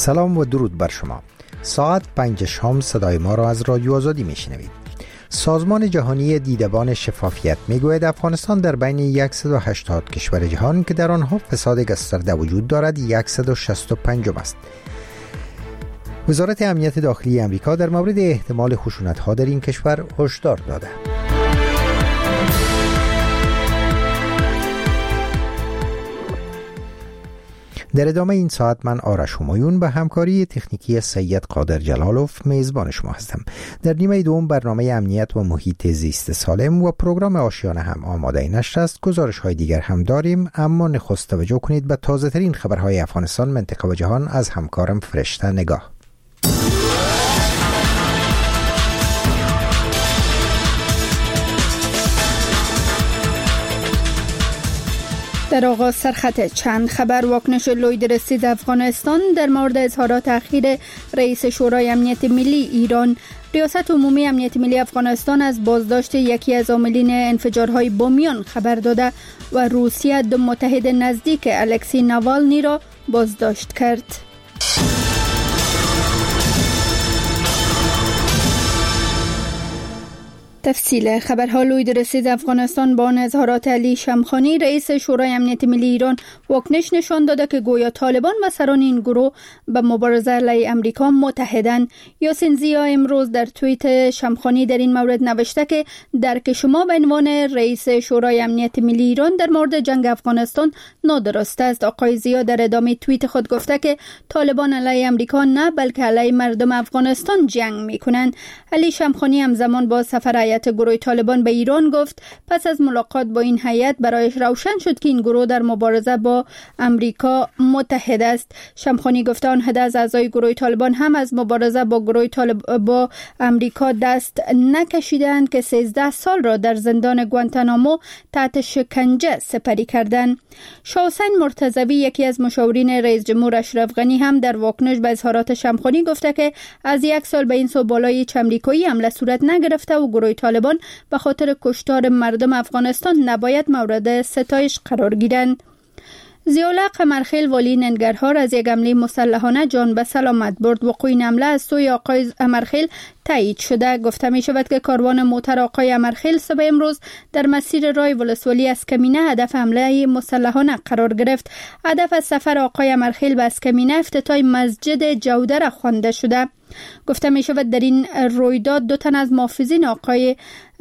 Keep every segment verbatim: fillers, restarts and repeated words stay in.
سلام و درود بر شما. ساعت پنج شام صدای ما را از رادیو آزادی میشنوید. سازمان جهانی دیدبان شفافیت میگوید افغانستان در بین صد و هشتاد کشور جهان که در آنها فساد گسترده وجود دارد صد و شصت و پنج است. وزارت امنیت داخلی امریکا در مورد احتمال خشونت‌ها در این کشور هشدار داده. در ادامه این ساعت من آرش همایون به همکاری تکنیکی سید قادر جلالوف میزبان شما هستم. در نیمه دوم برنامه امنیت و محیط زیست سالم و پروگرام آشیانه هم آماده نشر است. گزارش های دیگر هم داریم، اما نخست توجه کنید به تازه ترین خبرهای افغانستان، منطقه و جهان از همکارم فرشته نگاه. در آغاز سرخط چند خبر. واکنش لوید رسید افغانستان در مورد اظهارات اخیر رئیس شورای امنیت ملی ایران. ریاست عمومی امنیت ملی افغانستان از بازداشت یکی از عاملین انفجارهای بامیان خبر داده و روسیه دو متحد نزدیک الکسی ناوالنی را بازداشت کرد. تفصیل خبرها. لوید رسید افغانستان با آن اظهارات علی شمخانی رئیس شورای امنیت ملی ایران واکنش نشان داده که گویا طالبان و سران این گروه به مبارزه علیه امریکا متحدند. یاسین زیا امروز در توییت شمخانی در این مورد نوشته که درک شما به عنوان رئیس شورای امنیت ملی ایران در مورد جنگ افغانستان نادرست است. آقای زیا در ادامه توییت خود گفته که طالبان علیه امریکا نه بلکه علیه مردم افغانستان جنگ میکنند. علی شمخانی همزمان با سفر هیئت گروه طالبان به ایران گفت پس از ملاقات با این هیئت برایش روشن شد که این گروه در مبارزه با امریکا متحد است. شمخانی گفته آنها از اعضای گروه طالبان هم از مبارزه با گروه طالب با امریکا دست نکشیدند که سیزده سال را در زندان گوانتانامو تحت شکنجه سپری کردند. شاه حسین مرتضوی یکی از مشاورین رئیس جمهور اشرف غنی هم در واکنش به اظهارات شمخانی گفته که از یک سال به این سو بالای هیچ امریکایی حمله صورت نگرفته و گروه طالبان به خاطر کشتار مردم افغانستان نباید مورد ستایش قرار گیرند. ضیاءالحق قمرخیل والی ننگرهار از یک حمله مسلحانه جان به سلامت برد. وقوع این حمله از سوی آقای قمرخیل تایید شده. گفته می شود که کاروان موتر آقای قمرخیل صبح امروز در مسیر رای ولسوالی اسکمینه هدف حمله مسلحانه قرار گرفت. هدف از سفر آقای قمرخیل به اسکمینه افتتاح مسجد جودره خوانده شده. گفته می شود در این رویداد دو تن از محافظین آقای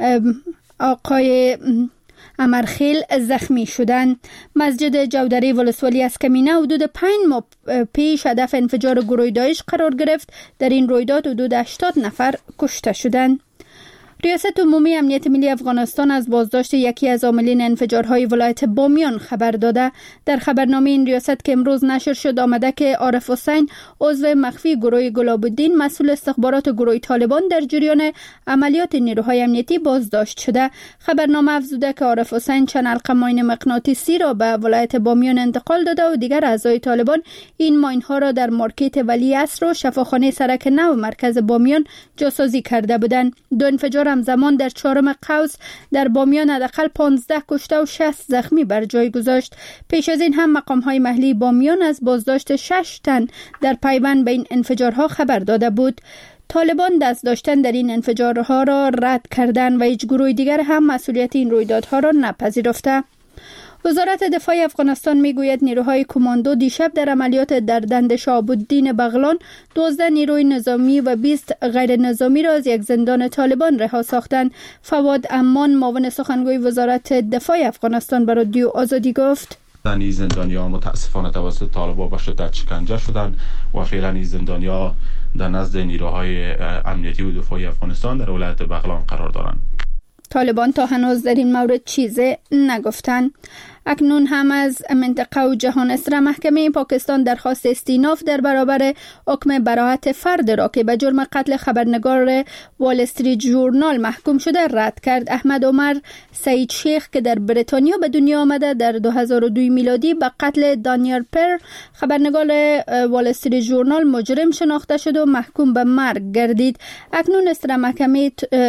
آقای قمرخیل زخمی شدند. مسجد جودره ولسوالی اسکمینه حدود پنج ماه پیش هدف انفجار گروه داعش قرار گرفت. در این رویداد حدود هشتاد نفر کشته شدند. ریاست عمومی امنیت ملی افغانستان از بازداشت یکی از عاملین انفجارهای ولایت بامیان خبر داده. در خبرنامه این ریاست که امروز نشر شد آمده که عارف حسین عضو مخفی گروه گلاب الدین مسئول استخبارات گروه طالبان در جریان عملیات نیروهای امنیتی بازداشت شده. خبرنامه افزوده که عارف حسین چند حلقه ماین مغناطیسی را به ولایت بامیان انتقال داده و دیگر اعضای طالبان این ماین‌ها را در مارکت ولی عصر و شفاخانه سرک نو مرکز بامیان جاسازی کرده بودند. دو انفجار همزمان در چهارم قوس در بامیان حداقل پانزده کشته و شصت زخمی بر جای گذاشت. پیش از این هم مقام‌های محلی بامیان از بازداشت شش تن در پیوند به این انفجارها خبر داده بود. طالبان دست داشتن در این انفجارها را رد کردند و هیچ گروه دیگر هم مسئولیت این رویدادها را نپذیرفته. وزارت دفاع افغانستان میگوید نیروهای کماندو دیشب در عملیات در دند شهاب الدین بغلان دوازده نیروی نظامی و بیست غیر نظامی را از یک زندان طالبان رها ساختند. فواد امان معاون سخنگوی وزارت دفاع افغانستان به رادیو آزادی گفت این زندانیان متاسفانه توسط طالبان به شدت شکنجه شدند و فعلا این زندانیان در نزد نیروهای امنیتی و دفاعی افغانستان در ولایت بغلان قرار دارند. طالبان تا هنوز در این مورد چیزی نگفتند. اکنون هم از منطقه و جهان اسره محکمه پاکستان درخواست استیناف در برابر حکم براءت فرد را که به جرم قتل خبرنگار وال استریت ژورنال محکوم شده رد کرد. احمد عمر سعید شیخ که در بریتانیا به دنیا آمده در دو هزار و دو میلادی به قتل دانیل پر خبرنگار وال استریت ژورنال مجرم شناخته شد و محکوم به مرگ گردید. اکنون اسره محکمه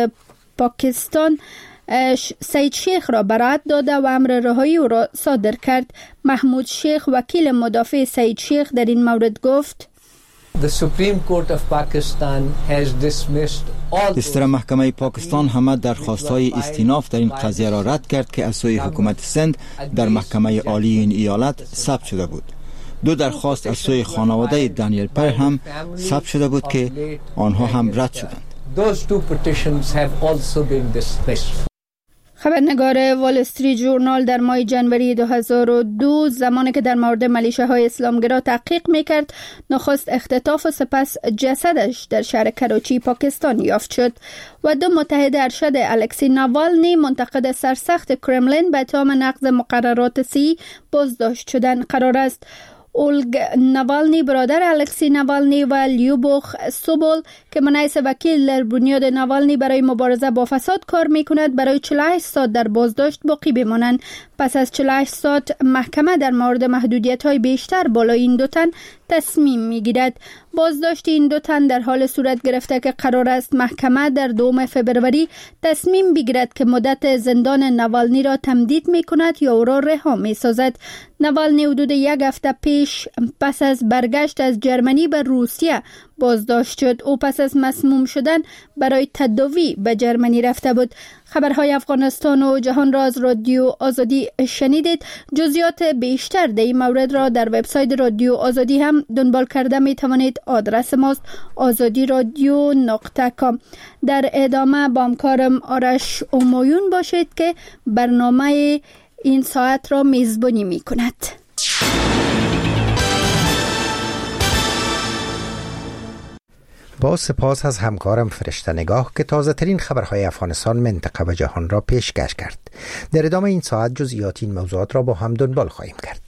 پاکستان سعید شیخ را براءت داده و امر رهایی او را صادر کرد. محمود شیخ وکیل مدافع سعید شیخ در این مورد گفت استر محکمه پاکستان همه درخواست‌های استیناف در این قضیه را رد کرد که از سوی حکومت سند در محکمه عالی این ایالت ثبت شده بود. دو درخواست از سوی خانواده دانیل پر هم ثبت شده بود که آنها هم رد شدند. خبرنگار وال استریت ژورنال در ماه جنوری دو هزار و دو زمانی که در مورد ملیشه‌های اسلامگرا تحقیق میکرد نخست اختطاف و سپس جسدش در شهر کراچی پاکستان یافت شد و دو متحد ارشد الکسی ناوالنی منتقد سرسخت کرملین به اتهام نقض مقررات سی بازداشت شدن قرار است. اولگ ناوالنی برادر الکسی ناوالنی و لیوبوخ سوبول که منعیس وکیل در بنیاد ناوالنی برای مبارزه با فساد کار میکند برای چهل و هشت ساعت در بازداشت باقی بمانند. پس از چهل و هشت ساعت محکمه در مورد محدودیت‌های بیشتر بالای این دو تن تصمیم میگیرد. بازداشت این دو تن در حال صورت گرفته که قرار است محکمه در دوم فوریه تصمیم بگیرد که مدت زندان ناوالنی را تمدید میکند یا او را رها میسازد. ناوالنی حدود یک هفته پیش پس از برگشت از جرمنی به روسیه بازداشت شد. او پس از مسموم شدن برای تداوی به جرمنی رفته بود. خبرهای افغانستان و جهان را از رادیو آزادی شنیدید. جزئیات بیشتر در این مورد را در وبسایت رادیو آزادی هم دنبال کرده می توانید. آدرس ماست آزادی رادیو نقطه کام. در ادامه با همکارم آرش اومایون باشید که برنامه این ساعت را میزبانی می کند. با سپاس از همکارم فرشته نگاه که تازه ترین خبرهای افغانستان، منطقه و جهان را پیشکش کرد. در ادامه این ساعت جزئیات این موضوعات را با هم دنبال خواهیم کرد.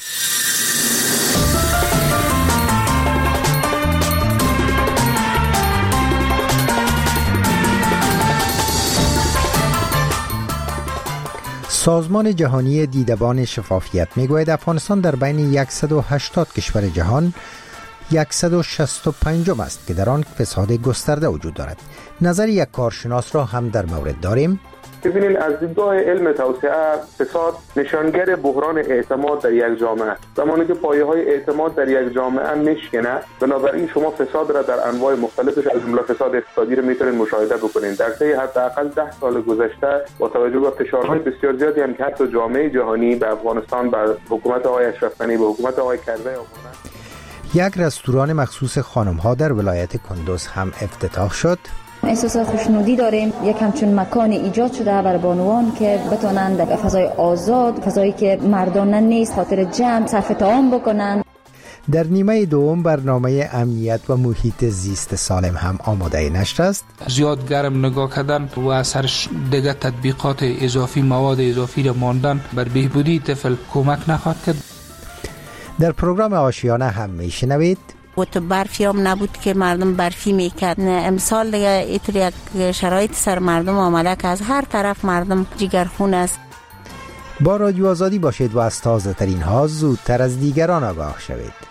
سازمان جهانی دیدبان شفافیت میگوید افغانستان در بین صد و هشتاد کشور جهان صد و شصت و پنج است که در آن فساد گسترده وجود دارد. نظر یک کارشناس را هم در مورد داریم. ببینید، از دیدگاه علم توسعه فساد نشانگر بحران اعتماد در یک جامعه. زمانی که پایه‌های اعتماد در یک جامعه میشکنه، بنابراین شما فساد را در انواع مختلفش از جمله فساد اقتصادی را میتونید مشاهده بکنید. در طی حداقل ده سال گذشته با توجه به فشارهای بسیار زیادی هم که حتی جامعه جهانی به افغانستان، به حکومت آقای اشرف غنی، به حکومت آقای کرزی آوردن. یک رستوران مخصوص خانم‌ها در ولایت کندوز هم افتتاح شد. احساس خوشنودی داریم. یک همچون مکان ایجاد شده برای بانوان که بتونن در فضای آزاد، فضایی که مردانه نیست، خاطر جمع صرف طعام بکنن. در نیمه دوم برنامه امنیت و محیط زیست سالم هم آماده نشر است. زیاد گرم نگاه کردن و اثر دیگه تطبیقات اضافی، مواد اضافی را ماندن بر بهبودی طفل کمک نخواهد کرد. در پروگرام آشیانه هم میشنوید و تو برفی هم نبود که مردم برفی میکرد. امسال دیگه ایتر یک شرایط سر مردم آمده که از هر طرف مردم جگرخون است. با رادیو آزادی باشید و از تازه ترین ها زودتر از دیگران آگاه شوید.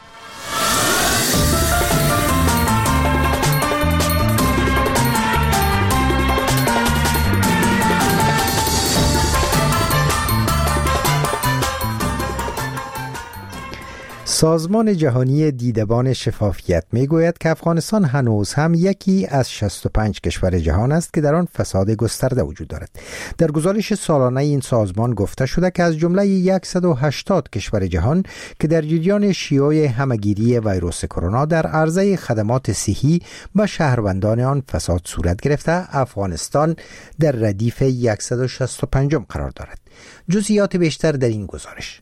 سازمان جهانی دیدبان شفافیت میگوید که افغانستان هنوز هم یکی از شصت و پنج کشور جهان است که در آن فساد گسترده وجود دارد. در گزارش سالانه این سازمان گفته شده که از جمله صد و هشتاد کشور جهان که در جریان شیوع همهگیری ویروس کرونا در عرضه خدمات صحی و شهروندان آن فساد صورت گرفته، افغانستان در ردیف صد و شصت و پنج قرار دارد. جزئیات بیشتر در این گزارش.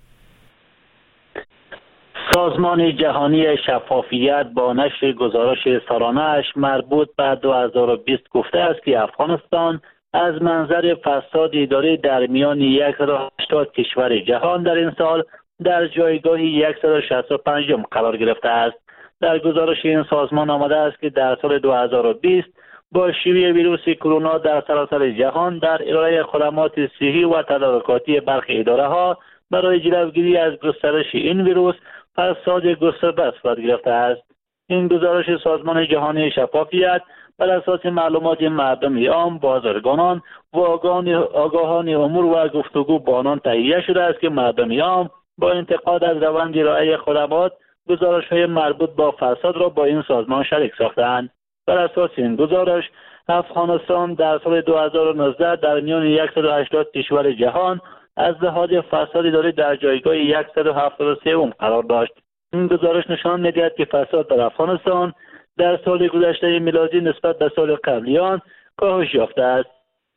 سازمان جهانی شفافیت با نشر گزارش سالانه‌اش مربوط به دو هزار و بیست گفته است که افغانستان از منظر فساد اداری در میان صد و هشتاد کشور جهان در این سال در جایگاه صد و شصت و پنج قرار گرفته است. در گزارش این سازمان آمده است که در سال دو هزار و بیست با شیوع ویروس کرونا در سراسر جهان در ارائه خدمات صحی و تدارکاتی برخی اداره‌ها برای جلوگیری از گسترش این ویروس فساد گسترده صورت گرفته است. این گزارش سازمان جهانی شفافیت بر اساس معلومات مردم عام، بازرگانان و آگاهان امور و گفتگو با آنان تهیه شده است که مردم عام با انتقاد از روند ارائه خدمات گزارش‌های مربوط با فساد را با این سازمان شریک ساختند. بر اساس این گزارش افغانستان در سال دو هزار و نوزده در میان صد و هشتاد کشور جهان از لحاظ فساد اداری در جایگاه صد و هفتاد و سه قرار داشت. این گزارش نشان می‌دهد که فساد در افغانستان در سال گذشته میلادی نسبت به سال قبلی آن کاهش یافته است.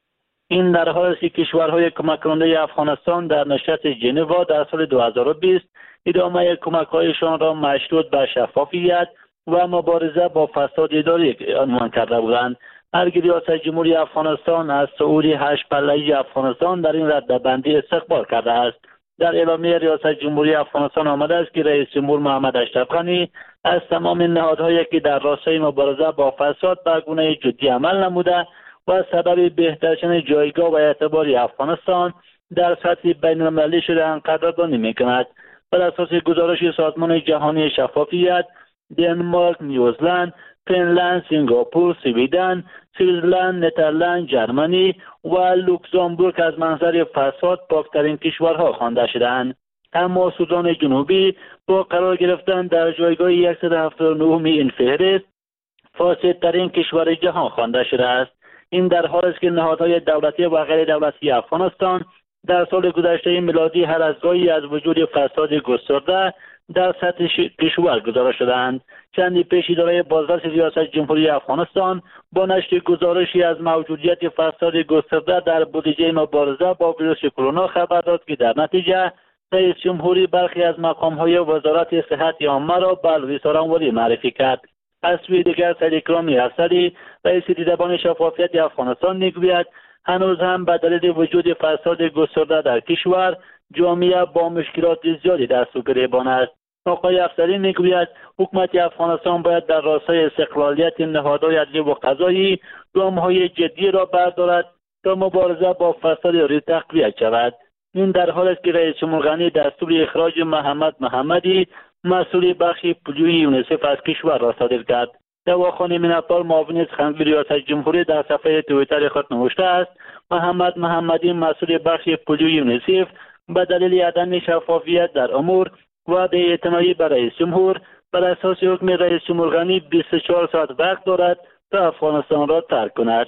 این در حالی است که کشورهای کمک کننده افغانستان در نشست ژنوا در سال دو هزار و بیست ادامه کمک‌هایشان را مشروط به شفافیت و مبارزه با فساد اداری عنوان کرده بودند. مرگ ریاست جمهوری افغانستان از صعود هشت پله‌ای افغانستان در این رده‌بندی استقبال کرده است. در اعلامیه ریاست جمهوری افغانستان آمده است که رئیس جمهور محمد اشرف غنی از تمام نهادهایی که در راستای مبارزه با فساد به گونه جدی عمل نموده و سبب بهتر شدن جایگاه و اعتبار افغانستان در سطح بین‌المللی شده قدردانی می‌کند. بر اساس گزارش سازمان جهانی شفافیت، دنمارک، نیوزلند، فنلند، سنگاپور، سویدن، سوئیسرلند، نترلند، جرمنی و لوکزامبورگ از منظر فساد پاکترین کشورها خوانده شدند. اما سودان جنوبی با قرار گرفتن در جایگاه صد و هفتاد و نه این فهرست فاسدترین کشور جهان خوانده شده است. این در حالی است که نهادهای دولتی و غیر دولتی افغانستان در سال گذشته میلادی هر از گاهی از وجود فساد گسترده در سطح کشور گزارش شدند. چندی پیش اداره بازرس ریاست جمهوری افغانستان با نشر گزارشی از موجودیت فساد گسترده در بودجه مبارزه با ویروس کرونا خبر داد که در نتیجه رئیس جمهوری برخی از مقام‌های وزارت صحت عامه را به لوی سارانواری معرفی کرد. از سوی دیگر سید اکرامی افسری رئیس دیدبان شفافیت افغانستان میگوید هنوز هم به دلیل وجود فساد گسترده در کشور جامعه با مشکلات زیادی دست و گریبان است. آقای افسری میگوید حکومت افغانستان باید در راستای استقلالیت نهادهای عدلی و قضایی گام‌های جدی را بردارد تا مبارزه با فساد اداری تقویت شود. این در حالی است که رئیس جمهور غنی دستور اخراج محمد محمدی مسئول بخش پولیوی یونیسف از کشور را صادر کرد. دواخانه مینپال معاون سخنگوی ریاست جمهوری در صفحه توییتر خود نوشته است محمد محمدی مسئول بخش پولیوی یونیسف به دلیل عدم شفافیت در امور و بی‌اعتنایی به رئیس جمهور بر اساس حکم رئیس جمهور غنی بیست و چهار ساعت وقت دارد تا افغانستان را ترک کند.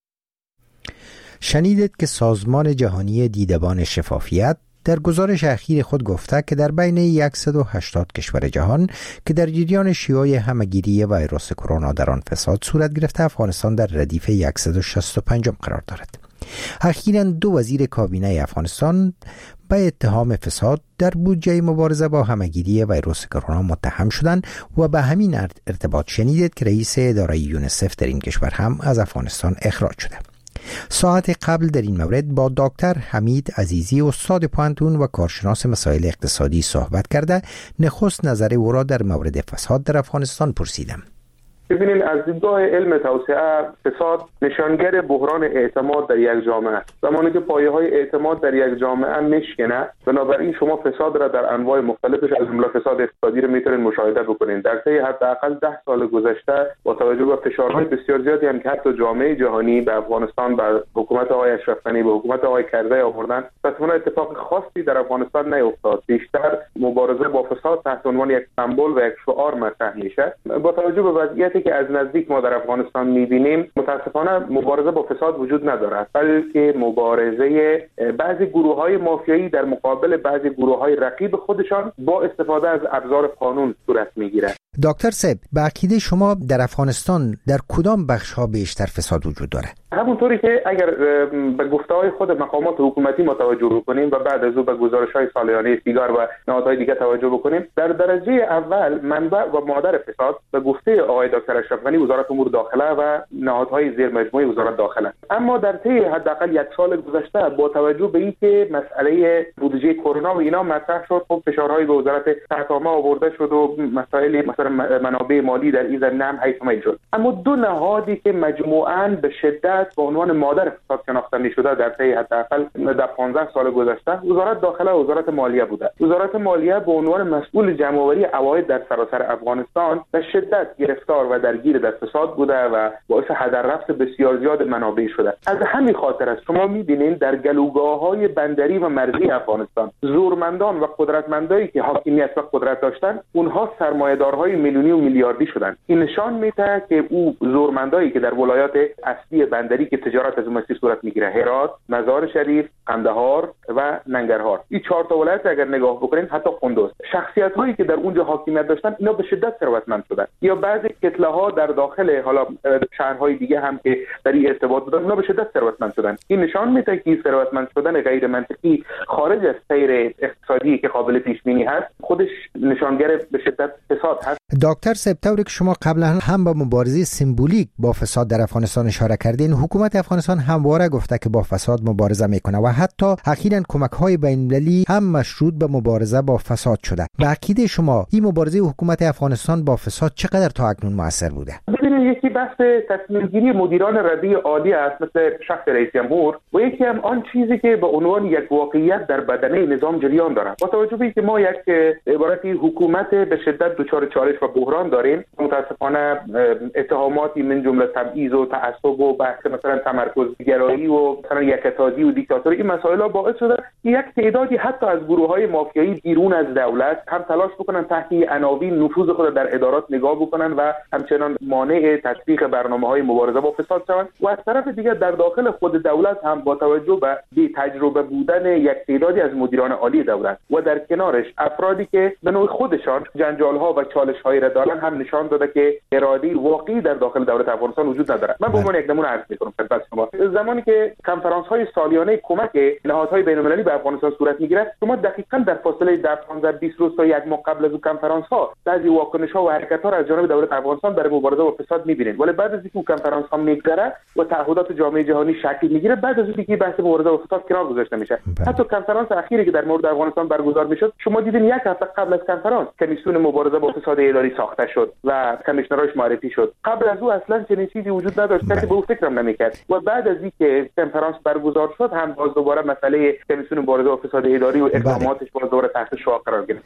شنیدید که سازمان جهانی دیدبان شفافیت در گزارش اخیر خود گفته که در بین صد و هشتاد کشور جهان که در جریان شیوع همهگیری ویروس کرونا در آن فساد صورت گرفته، افغانستان در ردیف صد و شصت و پنج قرار دارد. اخیراً دو وزیر کابینه افغانستان به اتهام فساد در بودجه مبارزه با همهگیری ویروس کرونا متهم شدند و به همین ارتباط شنیدید که رئیس اداره یونیسف در این کشور هم از افغانستان اخراج شده. ساعت قبل در این مورد با دکتر حمید عزیزی استاد پانتون و کارشناس مسائل اقتصادی صحبت کرده نخست نظر او را در مورد فساد در افغانستان پرسیدم. ببینید، از دیدگاه علم توسعه فساد نشانگر بحران اعتماد در یک جامعه است. زمانی که پایه‌های اعتماد در یک جامعه میشکنه، بنابراین شما فساد را در انواع مختلفش از جمله فساد اقتصادی رو میتونید مشاهده بکنید. در طی حداقل ده سال گذشته با توجه به فشارهای بسیار زیادی هم که حتی جامعه جهانی به افغانستان، به حکومت آقای اشرف غنی، به حکومت آقای کرزی آوردن، تصادفاً اتفاق خاصی در افغانستان نیفتاد. بیشتر مبارزه با فساد تحت عنوان یک سمبل و یک شعار مطرح میشه. با توجه به وضعیتی که از نزدیک ما در افغانستان می‌بینیم، متاسفانه مبارزه با فساد وجود ندارد، بلکه مبارزه بعضی گروه‌های مافیایی در مقابل بعضی گروه‌های رقیب خودشان با استفاده از ابزار قانون صورت می‌گیرد. دکتر صاحب، به عقیده شما در افغانستان در کدام بخش‌ها بیشتر فساد وجود داره؟ همونطوری که اگر به گفته‌های خود مقامات حکومتی ما توجه بکنیم و بعد از او به گزارش‌های سالیانه سیگار و نهادهای دیگه توجه بکنیم، در درجه اول منبع و مادر فساد به گفته آقای دکتر اشرف غنی وزارت امور داخله و نهادهای زیر مجموعه وزارت داخله. اما در طی حداقل یک سال گذشته با توجه به اینکه مسئله بودجه کرونا و اینا مطرح شد، خب فشارهایی به وزارت صحت عامه آورده شد و مسائل مثلا نظر منابع مالی در این زمینه هم حیث میل شد. اما دو نهادی که مجموعاً به شدت به عنوان مادر اقتصاد شناخته می‌شده در طی حداقل در پانزده سال گذشته وزارت داخله و وزارت مالیه بوده. وزارت مالیه به عنوان مسئول جمع‌آوری عواید در سراسر افغانستان به شدت گرفتار و درگیر در فساد بوده و باعث هدر رفت بسیار زیاد منابع شده. از همین خاطر است شما می‌بینید در گلوگاه‌های بندری و مرزی افغانستان زورمندان و قدرتمندایی که حاکمیت و قدرت داشتن اونها سرمایه‌دارهای میلیونی و میلیاردی شدند. این نشان میده که او زورمندایی که در ولایات اصلی بندری که تجارت از اون مسیر صورت میگیره، هرات، مزار شریف، قندهار و ننگرهار، این چهار تا ولایت اگر نگاه بکنین حتی قندوز، شخصیت‌هایی که در اونجا حاکمیت داشتن اینا به شدت ثروتمند شدن. یا بعضی کتله‌ها در داخل حالا شهرهای دیگه هم که در این ارتباط بودن اونا به شدت ثروتمند شدن. این نشان میده که ثروتمند شدن غیر منطقی خارج از سیر اقتصادی که قابل پیش بینی هست خودش نشانگر به شدت فساد هست. دکتر سپتامبری که شما قبلا هم با مبارزه سمبولیک با فساد در افغانستان اشاره کردین، حکومت افغانستان همواره گفته که با فساد مبارزه میکنه و حتی اخیراً کمک‌های بین‌المللی هم مشروط به مبارزه با فساد شده. به عقیده شما این مبارزه حکومت افغانستان با فساد چقدر تا اکنون موثر بوده؟ ببینید یکی بحث تصمیم گیری مدیران رده عالی است مثل شخص رئیس جمهور و یکی هم آن چیزی که به عنوان یک واقعیت در بدنه نظام جریان داره. با توجه به اینکه ما یک عبارتی حکومت به شدت دچار چالش و بحران داریم، متاسفانه اتهاماتی من جمله تبعیض و تعصب و بحث مثلا تمرکز گرایی و مثلا یکتازی و دیکتاتوری، این مسائل ها باعث شده یک تعدادی حتی از گروه‌های مافیایی بیرون از دولت هم تلاش بکنن تحت عناوین نفوذ خود در ادارات نگاه بکنن و همچنان مانع تطبیق برنامه‌های مبارزه با فساد شوند و از طرف دیگر در داخل خود دولت هم با توجه به بی تجربه بودن یک تعدادی از مدیران عالی دولت و در کنارش افرادی که به نوع خودشان جنجال‌ها و چالش‌هایی را دارن هم نشان داده که اراده واقعی در داخل دولت افغانستان وجود نداره. من به عنوان یک نمونه عرض می‌کنم خدمت شما، زمانی که کنفرانس‌های سالیانه کمک نهادهای بین‌المللی به افغانستان صورت می‌گیرد، شما دقیقاً در فاصله در پانزده بیست روز تا یک ماه قبل از اون کنفرانس‌ها بعضی واکنش‌ها و حرکت‌ها را از جانب دولت افغانستان برای مبارزه با فساد می‌بینید، ولی بعد از اینکه کنفرانس‌ها می‌گذره و تعهدات جامعه جهانی شکل می‌گیره، بعد از اینکه بحث مبارزه با فساد کنار گذاشته میشه. حتی کنفرانس اخیری که در مورد افغانستان برگزار می‌شد، شما دیدین یک هفته قبل از کنفرانس کمیسیون مبارزه با فساد اداری ساخته شد و کمیشنراش معرفی شد. قبل از او اصلا چنین چیزی وجود نداشت، کسی به او فکرم نمی‌کرد. و بعد از اینکه کنفرانس برگزار شد هم باز دوباره مسئله کمیسیون مبارزه با فساد اداری و اقداماتش باز دوباره تحت شعاع قرار گرفت.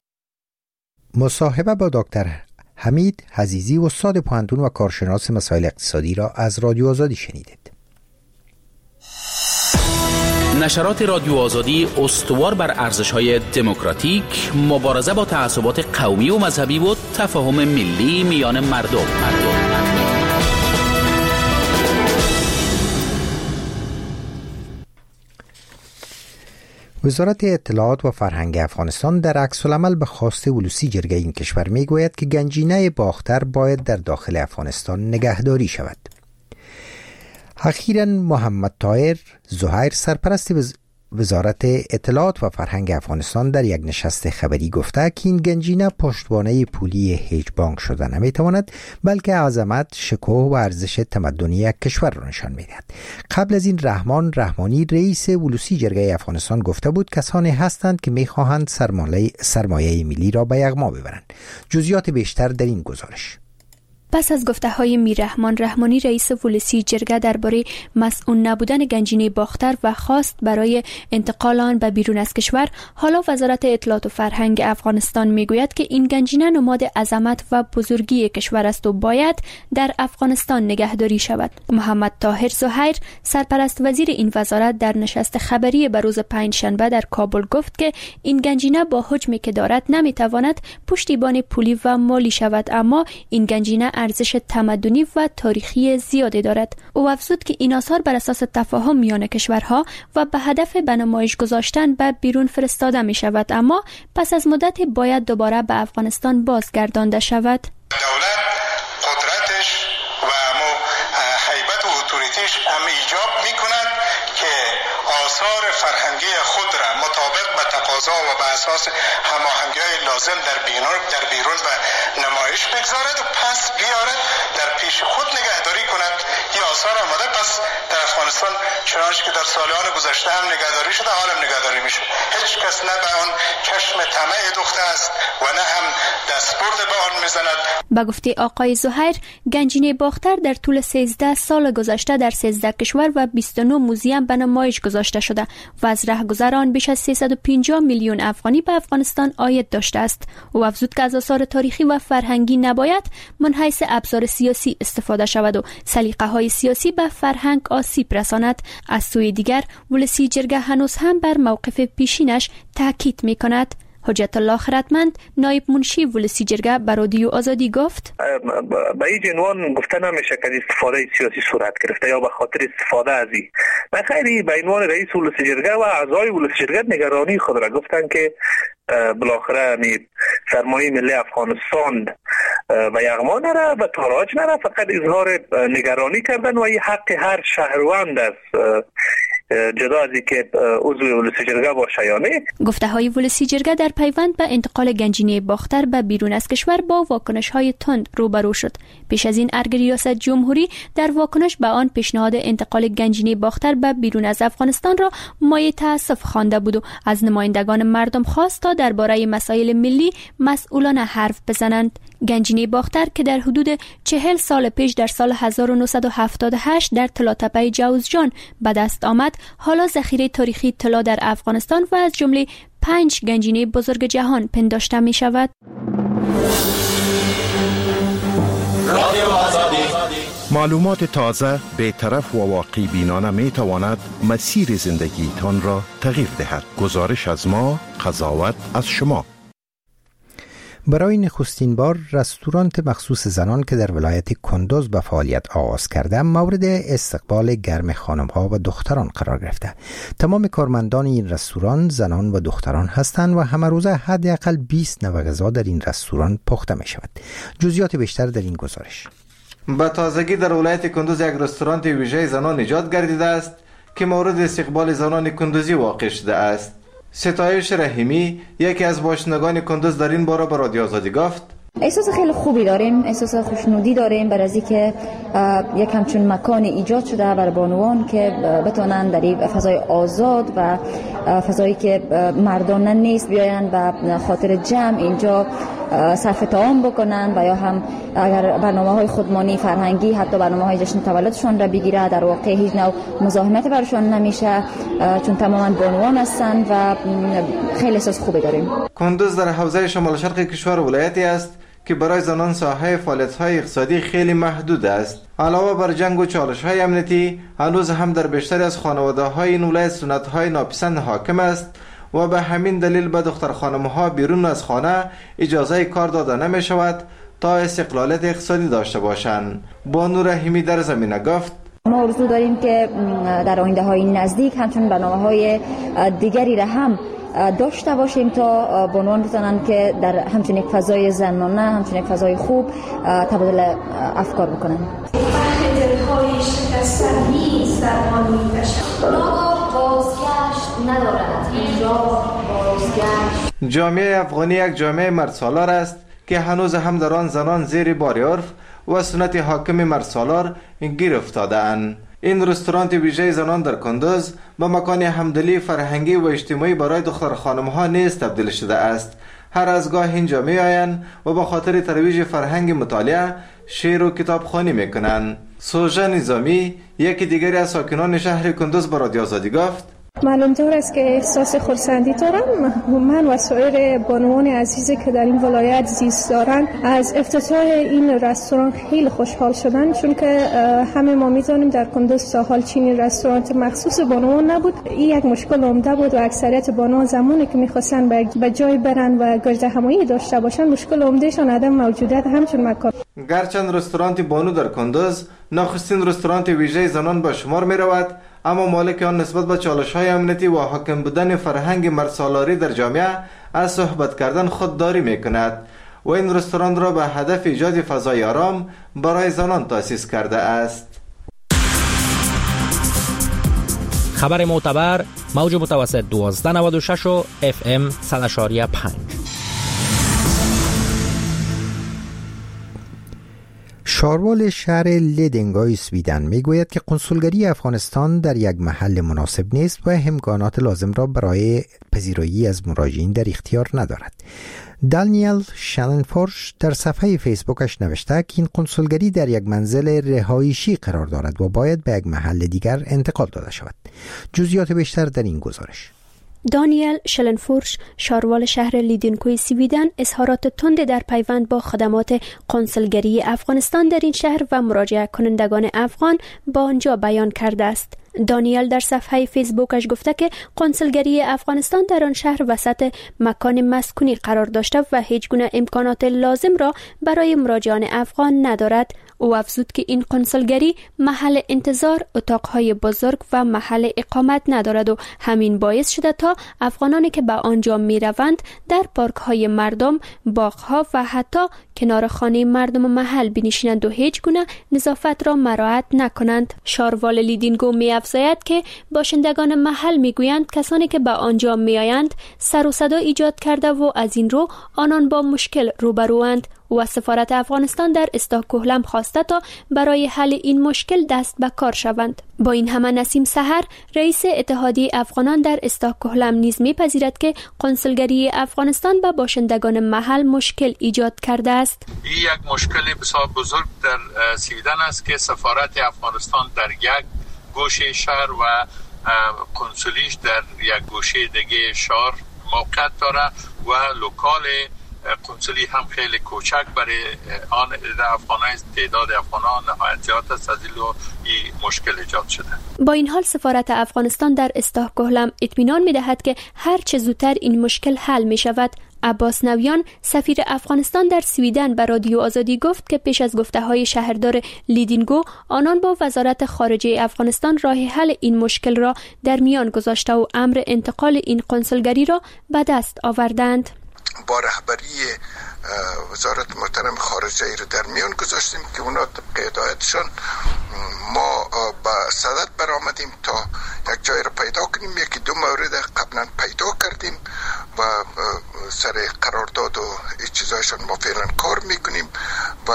مصاحبه با دکتر حمید حزیزی استاد پوهنتون و کارشناس مسائل اقتصادی را از رادیو آزادی شنیدید. نشرات رادیو آزادی استوار بر ارزش‌های دموکراتیک، مبارزه با تعصبات قومی و مذهبی و تفاهم ملی میان مردم. مردم. وزارت اطلاعات و فرهنگ افغانستان در عکس‌العمل به خواست ولوسی جرگه این کشور میگوید که گنجینه باختر باید در داخل افغانستان نگهداری شود. اخیراً محمد طاهر زهیر سرپرست وزارت اطلاعات و فرهنگ افغانستان در یک نشست خبری گفته که این گنجینه پشتوانه پولی هیچ بانک شده نمیتواند، بلکه عظمت، شکوه و ارزش تمدنی یک کشور را نشان میدهد. قبل از این رحمان رحمانی رئیس ولوسی جرگه افغانستان گفته بود کسانی هستند که میخواهند سرمایه سرمایه ملی را به یغما ببرند. جزئیات بیشتر در این گزارش. پس از گفته‌های میررحمان رحمانی رئیس ولوسی جرگه درباره مسئول نبودن گنجینه باختر و خواست برای انتقال آن به بیرون از کشور، حالا وزارت اطلاعات و فرهنگ افغانستان میگوید که این گنجینه نماد عظمت و بزرگی کشور است و باید در افغانستان نگهداری شود. محمد طاهر زهیر سرپرست وزیر این وزارت در نشست خبری به روز پنجشنبه در کابل گفت که این گنجینه با حجمی که دارد نمیتواند پشتیبان پولی و مالی شود، اما این گنجینه ارزش تمدنی و تاریخی زیادی دارد. او افزود که این آثار بر اساس تفاهم میان کشورها و به هدف به نمایش گذاشتن به بیرون فرستاده می شود، اما پس از مدتی باید دوباره به افغانستان بازگردانده شود. دولت قدرتش و هیبت و اتوریتیش هم ایجاب می کند که آثار فرهنگی خود را مطابق به تقاضا و به اساس هماهنگی‌های لازم در بیرون در بیرون و نمایش بگذارد و پس بیارد در پیش خود نگهداری کند. این آثار آماده پس در افغانستان چنانچه که در سالهای گذشته هم نگهداری شده، حالا نگهداری میشه. هیچ کس نه به آن چشم طمع دوخته است و نه هم دستبرد به آن میزند. به گفته آقای زهیر، گنجینه باختر در طول سیزده سال گذشته در سیزده کشور و بیست و نه موزیم به نمایش گذاشته شده و از رهگذران بیش از سیصد و پنجاه میلیون افغانی به افغانستان عاید داشته است. او افزود که از آثار تاریخی و فرهنگی نباید من حیث ابزار سیاسی استفاده شود و سلیقه های سیاسی به فرهنگ آسیب رساند. از سوی دیگر ولسی جرگه هنوز هم بر موقف پیشینش تاکید می کند. حجت الله خردمند، نایب منشی ولسی جرگه، به رادیو آزادی گفت: به این عنوان گفته نمیشه که استفاده سیاسی صورت گرفته یا به خاطر استفاده از این. به خیلی به عنوان رئیس ولسی جرگه و اعضای ولسی جرگه نگرانی خود را گفتن که بالاخره سرمایه ملی افغانستان و یغما نره و تاراج نره، فقط اظهار نگرانی کردن و این حق هر شهروند است جدا از اینکه عضو ولسی جرگه باشه یا نه. گفته های ولسی جرگه در پیوند به انتقال گنجینه باختر به بیرون از کشور با واکنش های تند روبرو شد. پیش از این ارگ ریاست جمهوری در واکنش به آن پیشنهاد انتقال گنجینه باختر به بیرون از افغانستان را مایه تأسف خوانده بود و از نمایندگان مردم خواست تا درباره مسائل ملی مسئولانه حرف بزنند. گنجینه باختر که در حدود چهل سال پیش در سال هزار و نهصد و هفتاد و هشت در طلاتپه جوزجان به دست آمد، حالا ذخیره تاریخی طلا در افغانستان و از جمله پنج گنجینه بزرگ جهان پنداشته می شود. معلومات تازه، بی‌طرف و واقعی بینانه می تواند مسیر زندگی تان را تغییر دهد. گزارش از ما، قضاوت از شما. برای نخستین بار رستوران مخصوص زنان که در ولایت کندوز به فعالیت آغاز کرده مورد استقبال گرم خانم‌ها و دختران قرار گرفته. تمام کارمندان این رستوران زنان و دختران هستند و همه روزه حداقل بیست نوع غذا در این رستوران پخته می شود. جزئیات بیشتر در این گزارش. با تازگی در ولایت کندوز یک رستوران ویژه زنان ایجاد گردیده است که مورد استقبال زنان کندوزی واقع شده است. ستایش رحیمی، یکی از باشندگان کندوز، در این باره به رادیو آزادی گفت: احساس خیلی خوبی داریم، احساس خوشنودی داریم برای اینکه یک همچون مکان ایجاد شده برای بانوان که بتونن در این فضای آزاد و فضایی که مردانه نیست بیاین و خاطر جمع اینجا صرف طعام بکنن و یا هم اگر برنامه‌های خودمانی فرهنگی حتی برنامه‌های جشن تولدشون را بگیره، در واقع هیچ نوع مزاحمت برشون نمیشه چون تماما بانوان هستن و خیلی احساس خوبی داریم. کندوز در حوزه شمال شرق کشور ولایتی است که برای زنان ساحه فعالیت‌های اقتصادی خیلی محدود است. علاوه بر جنگ و چالش‌های امنیتی، هنوز هم در بیشتری از خانواده‌های این ولایت سنت‌های ناپسند حاکم است و به همین دلیل به دختر خانم‌ها بیرون از خانه اجازه کار داده نمی‌شود تا استقلالیت اقتصادی داشته باشند. بانو رحیمی در زمینه گفت: ما آرزو داریم که در آینده‌های نزدیک همچنین برنامه‌های دیگری را هم داشته باشیم تا بانوان بتونن که در همچین یک فضای زنانه، همچین یک فضای خوب تبادل افکار بکنن. دل‌های شکسته نیست در آنی بشر. ناگاه بازگشت ندارد. اینجا بازگشت. جامعه افغانی یک جامعه مردسالار است که هنوز هم در آن زنان زیر بار عرف و سنت حاکم مردسالار گیر افتاده‌اند. این رستوران ویژه زنان در کندوز به مکان همدلی فرهنگی و اجتماعی برای دختر خانم‌ها نیز تبدیل شده است. هر از گاه اینجا می‌آیند و به خاطر ترویج فرهنگ مطالعه شعر و کتابخوانی می‌کنند. سوژه نظامی، یکی دیگری از ساکنان شهر کندوز، به رادیو آزادی گفت: معلوم طور است که احساس خرسندی دارم. من و سایر بانوان عزیزی که در این ولایت زیست دارند از افتتاح این رستوران خیلی خوشحال شدن، چون که همه ما می‌دانیم در کندوز تا حال چنین رستوران مخصوص بانوان نبود. این یک مشکل عمده بود و اکثریت بانوان زمانی که می‌خواستن به جای برن و گرد همایی داشته باشن، مشکل عمدهشان عدم موجودیت همچون مکان. گرچند رستوران بانو در کندوز نخستین رستوران ویژه زنان به شمار می‌رود، اما مالک آن نسبت به چالش‌های امنیتی و حاکم بودن فرهنگ مردسالاری در جامعه از صحبت کردن خودداری می‌کند و این رستوران را به هدف ایجاد فضای آرام برای زنان تأسیس کرده است. خبر معتبر موج متوسط دوازده نود و شش و اف ام صد و پنج. شاروال شهر لیدینگوی سویدن میگوید که کنسولگری افغانستان در یک محل مناسب نیست و امکانات لازم را برای پذیرایی از مراجعین در اختیار ندارد. دانیل شلنفورش در صفحه فیسبوکش نوشته که این کنسولگری در یک منزل رهایشی قرار دارد و باید به یک محل دیگر انتقال داده شود. جزئیات بیشتر در این گزارش. دانیل شلنفورش، شاروال شهر لیدینگوی سویدن، اظهارات تند در پیوند با خدمات کنسولگری افغانستان در این شهر و مراجعه کنندگان افغان با آنجا بیان کرده است. دانیل در صفحه فیسبوکش گفته که کنسولگری افغانستان در آن شهر وسط مکان مسکونی قرار داشته و هیچ گونه امکانات لازم را برای مراجعان افغان ندارد. او افزود که این کنسولگری محل انتظار، اتاقهای بزرگ و محل اقامت ندارد و همین باعث شده تا افغانانی که به آنجا می روند در پارکهای مردم، باغها و حتی کنار خانه مردم محل بنشینند و هیچ گونه نظافت را مراعات نکنند. شاروال لیدینگو می افزاید که باشندگان محل می گویند کسانی که به آنجا می آیند سر و صدا ایجاد کرده و از این رو آنان با مشکل روبروند. و سفارت افغانستان در استکهلم خواسته تا برای حل این مشکل دست به کار شوند. با این همه نسیم سحر، رئیس اتحادیه افغانان در استکهلم نیز می‌پذیرد که کنسولگری افغانستان به باشندگان محل مشکل ایجاد کرده است. این یک مشکل بسیار بزرگ در سویدن است که سفارت افغانستان در یک گوشه شهر و کنسولیش در یک گوشه دیگه شهر موقعیت دارد و لوکال کنسولی هم خیلی کوچک برای آن افغانان، تعداد افغانان نهایت زیاد است، از این مشکل ایجاد شده. با این حال سفارت افغانستان در استکهلم اطمینان می‌دهد که هر چه زودتر این مشکل حل می‌شود. عباس نویان، سفیر افغانستان در سویدن، به رادیو آزادی گفت که پیش از گفته‌های شهردار لیدینگو، آنان با وزارت خارجه افغانستان راه حل این مشکل را در میان گذاشته و امر انتقال این کنسولگری را به دست آوردند. با رهبری وزارت محترم خارجه ای رو در میان گذاشتیم که اونا طبق هدایتشان ما با صدد برآمدیم تا یک جای رو پیدا کنیم. یکی دو مورد قبلا پیدا کردیم و سر قرارداد و این چیزایشان ما فعلا کار میکنیم و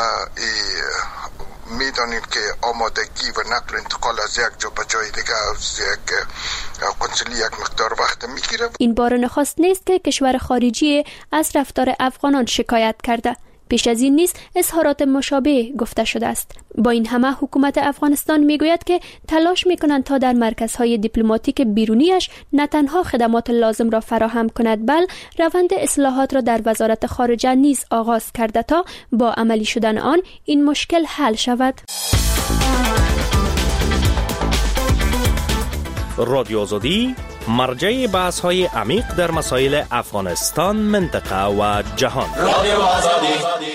میدانیم که آمادگی و نقل و انتقال از یک جا به جای دیگه از یک کنسولی یک مقدار وقت میگیره. این بار نخست نیست که کشور خارجی از رفتار افغانان شکایت کرده. پیش از این نیز اظهارات مشابه گفته شده است. با این همه حکومت افغانستان میگوید که تلاش میکنند تا در مرکزهای دیپلماتیک بیرونیش نه تنها خدمات لازم را فراهم کند، بل روند اصلاحات را در وزارت خارجه نیز آغاز کرده تا با عملی شدن آن این مشکل حل شود. رادیو آزادی، مرجع بحث های عمیق در مسائل افغانستان، منطقه و جهان. رادیو آزادی.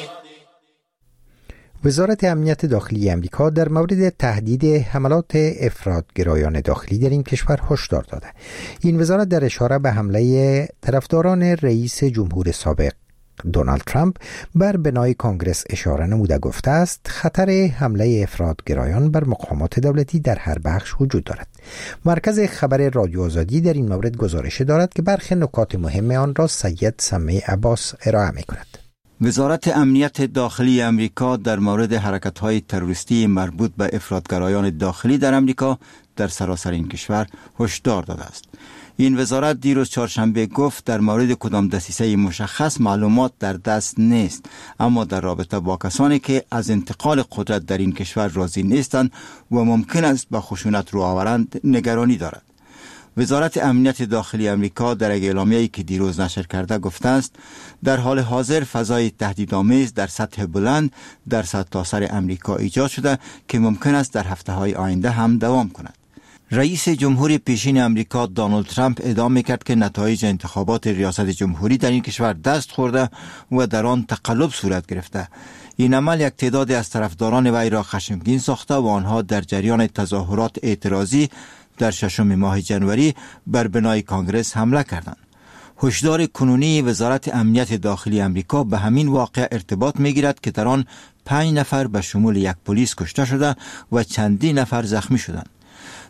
وزارت امنیت داخلی امریکا در مورد تهدید حملات افراطگرایان داخلی در این کشور هشدار داده. این وزارت در اشاره به حمله طرفداران رئیس جمهور سابق دونالد ترامپ بر بنای کانگرس اشاره نموده گفته است خطر حمله افراطگرایان بر مقامات دولتی در هر بخش وجود دارد. مرکز خبر رادیو آزادی در این مورد گزارش دارد که برخی نکات مهم آن را سید سمی عباس ارائه می کند. وزارت امنیت داخلی امریکا در مورد حرکت‌های تروریستی مربوط به افراطگرایان داخلی در امریکا در سراسر این کشور هشدار داده است. این وزارت دیروز چهارشنبه گفت در مورد کدام دسیسه مشخص معلومات در دست نیست، اما در رابطه با کسانی که از انتقال قدرت در این کشور راضی نیستند و ممکن است به خشونت رو آورند نگرانی دارد. وزارت امنیت داخلی امریکا در یک اعلامیه‌ای که دیروز نشر کرده گفته است در حال حاضر فضای تهدیدآمیز در سطح بلند در سرتاسر امریکا ایجاد شده که ممکن است در هفته‌های آینده هم دوام کند. رئیس جمهور پیشین امریکا دونالد ترامپ ادعا می‌کرد که نتایج انتخابات ریاست جمهوری در این کشور دست خورده و در آن تقلب صورت گرفته. این عمل یک تعدادی از طرفداران وی را خشمگین ساخته و آنها در جریان تظاهرات اعتراضی در ششم ماه جنوری بر بنای کانگرس حمله کردند. هشدار کنونی وزارت امنیت داخلی امریکا به همین واقعه ارتباط می‌گیرد که در آن پنج نفر به شمول یک پلیس کشته شده و چندین نفر زخمی شدند.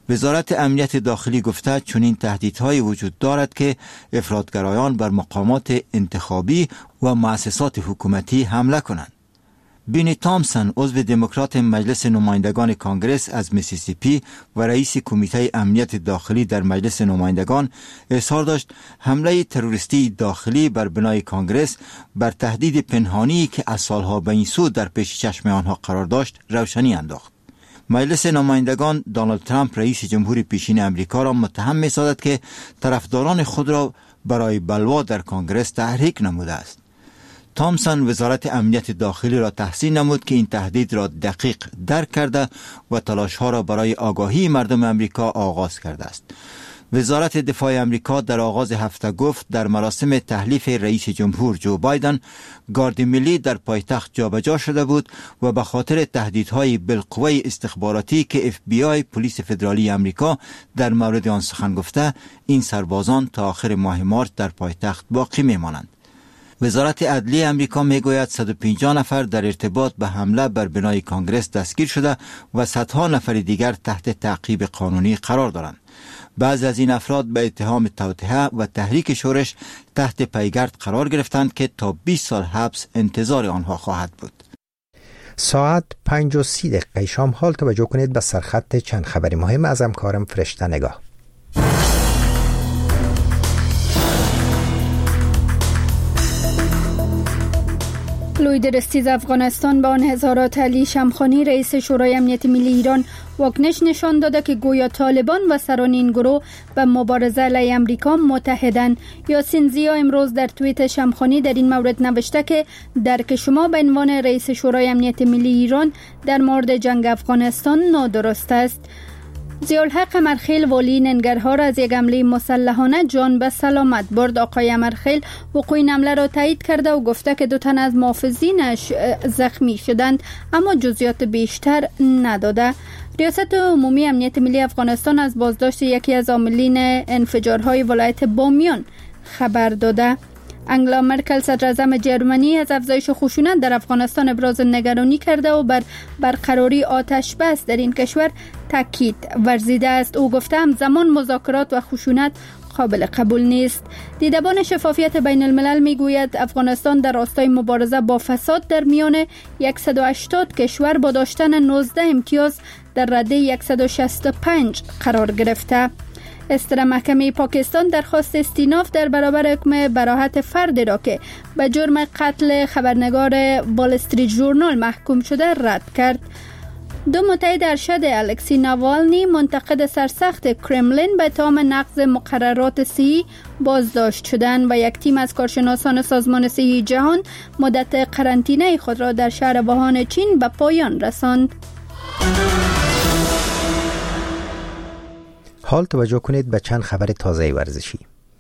وزارت امنیت داخلی گفته چنین تهدیدهایی وجود دارد که افراطگرایان بر مقامات انتخابی و مؤسسات حکومتی حمله کنند. بینی تامسون عضو دموکرات مجلس نمایندگان کانگرس از میسیسیپی و رئیس کمیته امنیت داخلی در مجلس نمایندگان اظهار داشت حمله تروریستی داخلی بر بنای کانگرس بر تهدید پنهانی که از سالها به این سو در پیش چشم آنها قرار داشت روشنی انداخت. مجلس نمایندگان دونالد ترامپ رئیس جمهور پیشین امریکا را متهم می‌سازد که طرفداران خود را برای بلوا در کانگرس تحریک نموده است. تامسون وزارت امنیت داخلی را تحسین نمود که این تهدید را دقیق درک کرده و تلاش‌ها را برای آگاهی مردم امریکا آغاز کرده است. وزارت دفاع امریکا در آغاز هفته گفت در مراسم تحلیف رئیس جمهور جو بایدن گارد ملی در پایتخت جابجا شده بود و به خاطر تهدیدهای بالقوه استخباراتی که اف بی آی پلیس فدرالی امریکا در مورد آن سخن گفته، این سربازان تا آخر ماه مارس در پایتخت باقی میمانند. وزارت عدلیه امریکا میگوید صد و پنجاه نفر در ارتباط به حمله بر بنای کانگرس دستگیر شده و صدها نفر دیگر تحت تعقیب قانونی قرار دارند. بعضی از این افراد به اتهام توطئه و تحریک شورش تحت پیگرد قرار گرفتند که تا بیست سال حبس انتظار آنها خواهد بود. ساعت پنج و سی دقیقه شام حال توجه کنید به سرخط چند خبری مهم از همکارم فرشته نگاه. لوی درستیز افغانستان به آن هزارات علی شمخانی رئیس شورای امنیت ملی ایران واکنش نشان داده که گویا طالبان و سران این گروه به مبارزه علیه امریکا متحدند. یاسین زیا امروز در توییت شمخانی در این مورد نوشته که درک شما به عنوان رئیس شورای امنیت ملی ایران در مورد جنگ افغانستان نادرست است. ضیاءالحق امرخیل والی ننگرهار از یک حمله مسلحانه جان به سلامت برد. آقای امرخیل وقوع این حمله را تایید کرده و گفته که دو تن از محافظینش زخمی شدند اما جزئیات بیشتر نداده. ریاست عمومی امنیت ملی افغانستان از بازداشت یکی از عاملین انفجارهای ولایت بامیان خبر داده. انگلا مرکل صدر اعظم جرمنی از افزایش خشونت در افغانستان ابراز نگرانی کرده و بر برقراری آتش بس در این کشور تاکید ورزیده است. او گفته همزمان مذاکرات و خشونت قابل قبول نیست. دیدبان شفافیت بین الملل میگوید افغانستان در راستای مبارزه با فساد در میان صد و هشتاد کشور با داشتن نوزده امتیاز در رده صد و شصت و پنج قرار گرفته. استر محکمه پاکستان درخواست استیناف در برابر حکم براءت فردی را که به جرم قتل خبرنگار وال استریت ژورنال محکوم شده رد کرد. دو متحد ارشد الکسی ناوالنی منتقد سرسخت کرملین به اتهام نقض مقررات صحی بازداشت شدند و یک تیم از کارشناسان سازمان صحی جهان مدت قرنطینه خود را در شهر ووهان چین به پایان رساند. حال توجه کنید به چند خبر تازه ورزشی.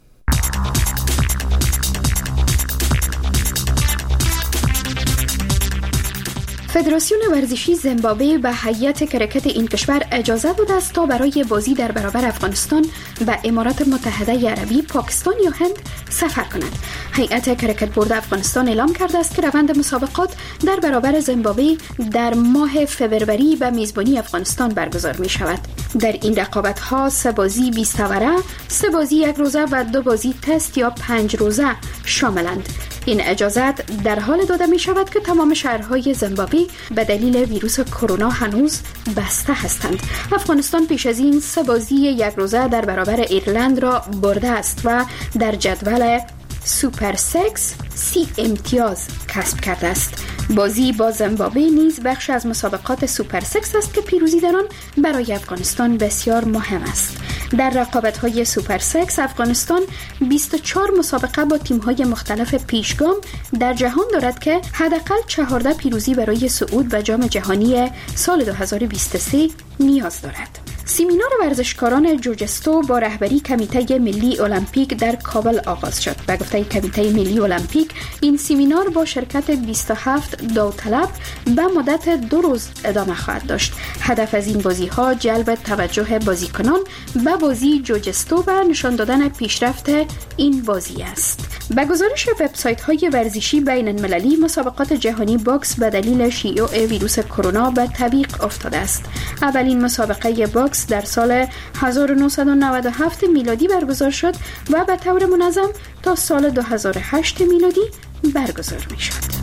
فدراسیون ورزشی زیمبابوه به هیئت کرکت این کشور اجازه داده است تا برای بازی در برابر افغانستان و امارات متحده عربی، پاکستان یا هند سفر کند. هیئت کرکت بورد افغانستان اعلام کرده است که روند مسابقات در برابر زیمبابوه در ماه فوریه به میزبانی افغانستان برگزار می شود. در این رقابت ها سه بازی بیست اوره، سه بازی یک روزه و دو بازی تست یا پنج روزه شاملند. این اجازت در حال داده می شود که تمام شهرهای زیمبابوه به دلیل ویروس کرونا هنوز بسته هستند. افغانستان پیش از این سه بازی یک روزه در برابر ایرلند را برده است و در جدول سوپر سکس سی امتیاز کسب کرده است. بازی با زیمبابوه نیز بخش از مسابقات سوپر سکس است که پیروزی در آن برای افغانستان بسیار مهم است. در رقابت‌های سوپر سکس افغانستان بیست و چهار مسابقه با تیم‌های مختلف پیشگام در جهان دارد که حداقل چهارده پیروزی برای صعود به جام جهانی سال دو هزار و بیست و سه نیاز دارد. سمینار ورزشکاران جوجستو با رهبری کمیته ملی المپیک در کابل آغاز شد. به گفته کمیته ملی المپیک این سمینار با شرکت بیست و هفت داوطلب به مدت دو روز ادامه خواهد داشت. هدف از این بازی‌ها جلب توجه بازیکنان به بازی جوجستو و نشان دادن پیشرفت این بازی است. به گزارش وبسایت‌های ورزشی بین المللی، مسابقات جهانی باکس به دلیل شیوع ویروس کرونا به تعویق افتاده است. اولین مسابقه باکس در سال هزار و نهصد و نود و هفت میلادی برگزار شد و به طور منظم تا سال دو هزار و هشت میلادی برگزار می‌شد.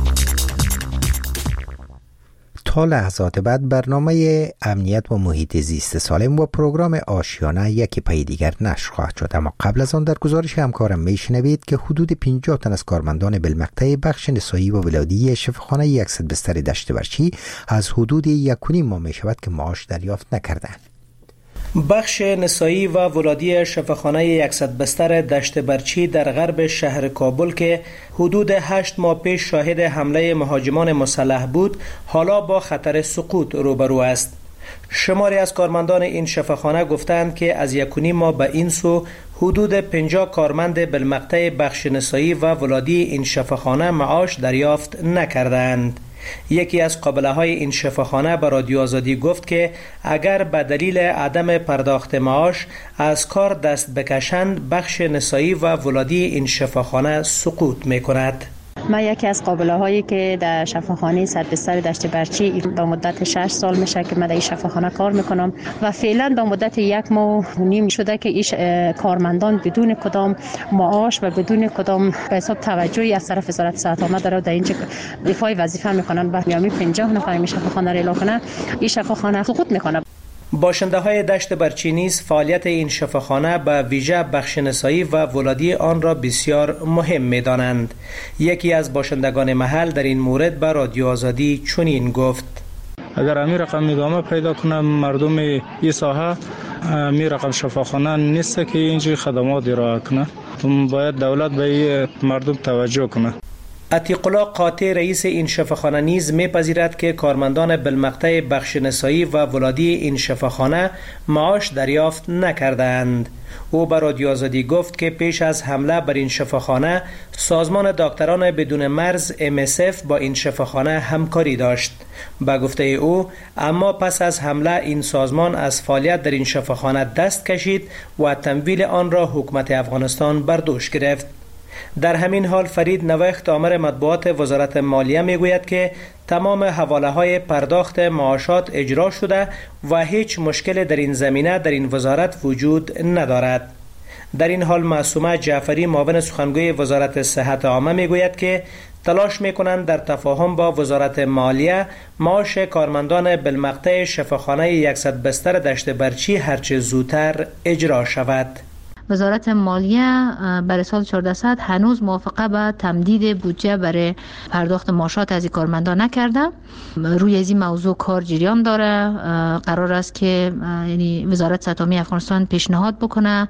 تا لحظات بعد برنامه امنیت و محیط زیست سالم و پروگرام آشیانه یکی پای دیگر نشر خواهد شد، اما قبل از آن در گزارش همکارم میشنوید که حدود پنجاه تن از کارمندان بالمقطع بخش نسایی و ولادی شفاخانه صد بستر دشت برچی از حدود یک و نیم ماه می شود که معاش دریافت نکردند. بخش نسایی و ولادی شفاخانه صد بستر دشت برچی در غرب شهر کابل که حدود هشت ماه پیش شاهد حمله مهاجمان مسلح بود، حالا با خطر سقوط روبرو است. شماری از کارمندان این شفاخانه گفتند که از یک و نیم ماه به این سو حدود پنجاه کارمند بالمقطع بخش نسایی و ولادی این شفاخانه معاش دریافت نکردند. یکی از قابله های این شفاخانه به رادیو آزادی گفت که اگر به دلیل عدم پرداخت معاش از کار دست بکشند، بخش نسایی و ولادی این شفاخانه سقوط می کند. من یکی از قابله هایی که در شفاخانه صد بستر دشت برچی به مدت شش سال میشه که من در این شفاخانه کار میکنم و فعلا به مدت یک ماه و نیم شده که ایش کارمندان بدون کدام معاش و بدون کدام به حساب توجهی از طرف وزارت صحت عامه در در اینجا دفاع وظیفه میکنن و میامی پنجاه نفر این شفاخانه را اعلام کنه، این شفاخانه سقوط میکنه. باشنده های دشت برچی نیز فعالیت این شفاخانه به ویژه بخش نسایی و ولادی آن را بسیار مهم می دانند. یکی از باشندگان محل در این مورد به رادیو آزادی چنین گفت: اگر امی رقم ادامه پیدا کنه مردم این ساحه، امی رقم شفاخانه نیست که اینجوری خدمات ارائه کنه. باید دولت به مردم توجه کنه. عتیق الله قاطع رئیس این شفاخانه نیز می‌پذیرد که کارمندان بالمقطع بخش نسایی و ولادی این شفاخانه معاش دریافت نکردند. او به رادیو آزادی گفت که پیش از حمله بر این شفاخانه، سازمان دکتران بدون مرز ام اس اف با این شفاخانه همکاری داشت. به گفته او، اما پس از حمله این سازمان از فعالیت در این شفاخانه دست کشید و تمویل آن را حکومت افغانستان بر دوش گرفت. در همین حال فرید نوخت آمر مطبوعات وزارت مالیه میگوید که تمام حواله های پرداخت معاشات اجرا شده و هیچ مشکل در این زمینه در این وزارت وجود ندارد. در این حال معصومه جعفری معاون سخنگوی وزارت صحت عامه میگوید که تلاش میکنند در تفاهم با وزارت مالیه معاش کارمندان بالمقطع شفاخانه صد بستر دشت برچی هرچه زودتر اجرا شود. وزارت مالیه برای سال چهاردهصد هنوز موافقه به تمدید بودجه برای پرداخت معاشات از این کارمندان نکرده. روی از این موضوع کار جریان داره. قرار است که یعنی وزارت صحت عامه افغانستان پیشنهاد بکنه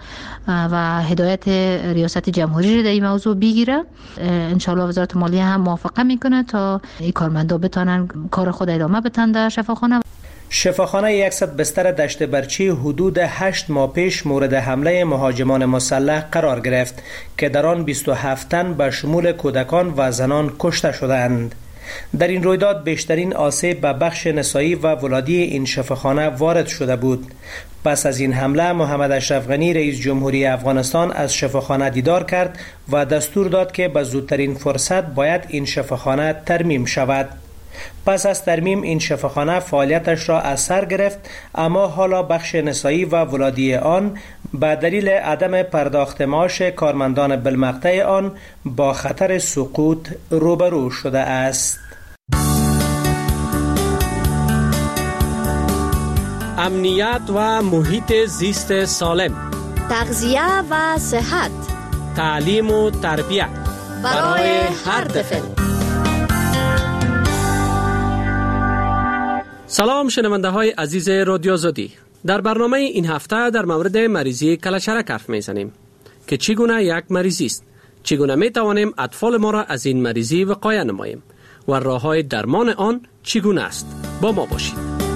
و هدایت ریاست جمهوری را در این موضوع بگیره. ان شاء الله وزارت مالیه هم موافقه میکنه تا این کارمندان بتونن کار خود ادامه بدن در شفاخانه. شفاخانه صد بستر دشت برچی حدود هشت ماه پیش مورد حمله مهاجمان مسلح قرار گرفت که در آن بیست و هفت تن به شمول کودکان و زنان کشته شدند. در این رویداد بیشترین آسیب به بخش نسایی و ولادی این شفاخانه وارد شده بود. پس از این حمله محمد اشرف غنی رئیس جمهوری افغانستان از شفاخانه دیدار کرد و دستور داد که به زودترین فرصت باید این شفاخانه ترمیم شود. پس از ترمیم این شفاخانه فعالیتش را از سر گرفت، اما حالا بخش نسایی و ولادی آن به دلیل عدم پرداخت معاش کارمندان بالمقطع آن با خطر سقوط روبرو شده است. امنیت و محیط زیست سالم، تغذیه و صحت، تعلیم و تربیت برای هر طفل. سلام شنونده های عزیز رادیو آزادی. در برنامه این هفته در مورد مریضی کلهچرک حرف میزنیم که چگونه یک مریضی است، چگونه می توانیم اطفال ما را از این مریضی وقایه نماییم و راه های درمان آن چگونه است. با ما باشید.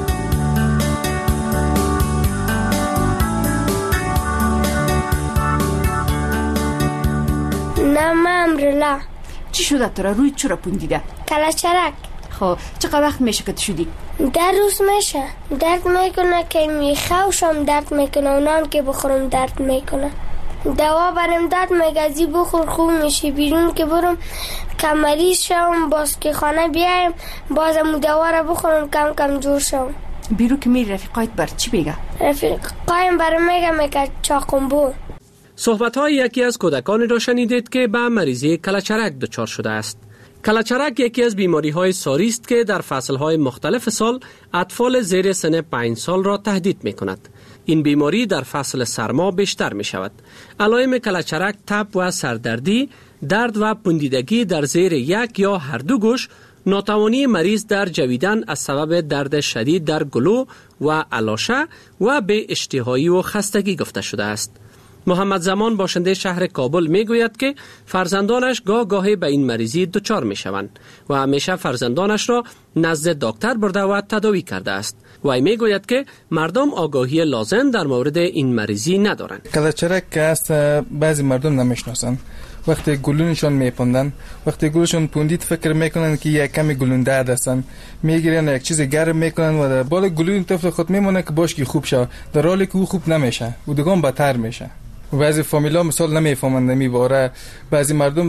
نه مامرلا. چی شده تو را؟ روی چرا پوندیده؟ کلهچرک. خب چقدر وقت میشه که تو شدی؟ در روز میشه. درد میکنه که میخوشم، درد میکنه و نان که بخورم درد میکنه. دوا برم داد مگزی بخور خوب میشه. بیرون که برم کمریز شم باز که خانه بیایم بازم دوا را بخورم کم کم جور شم. بیرون که میری رفیقایت بر چی بگه؟ رفیقایم برم میگم میگه چاقنبو. صحبت های یکی از کودکانی را شنیدید که به مریضی کلچرک دچار شده است. کلچرک یکی از بیماری های ساری است که در فصل های مختلف سال اطفال زیر سن پنج سال را تهدید می کند. این بیماری در فصل سرما بیشتر می شود. علائم کلچرک تب و سردردی، درد و پوندیدگی در زیر یک یا هر دو گوش، ناتوانی مریض در جویدن از سبب درد شدید در گلو و علاشه و به اشتهایی و خستگی گفته شده است. محمد زمان باشنده شهر کابل می گوید که فرزندانش گاه گاهی به این مریضی دچار می شوند و همیشه فرزندانش را نزد دکتر برده و تداوی کرده است. و می گوید که مردم آگاهی لازم در مورد این مریضی ندارند. کلچرک که است بعضی مردم نمیشناسند. وقتی گلونشان میپندن، وقتی گلوشون پوندید فکر میکنن که یک کمی گلون درد هستن، میگیرن یک چیز گرم میکنن و در بالا گلون طفل خود میمونه که باش که خوب شه، در حالی که او خوب نمیشه و دیگه بدتر میشه. بعضی فامیلا مثال نمیفهمند نمیباره. بعضی مردم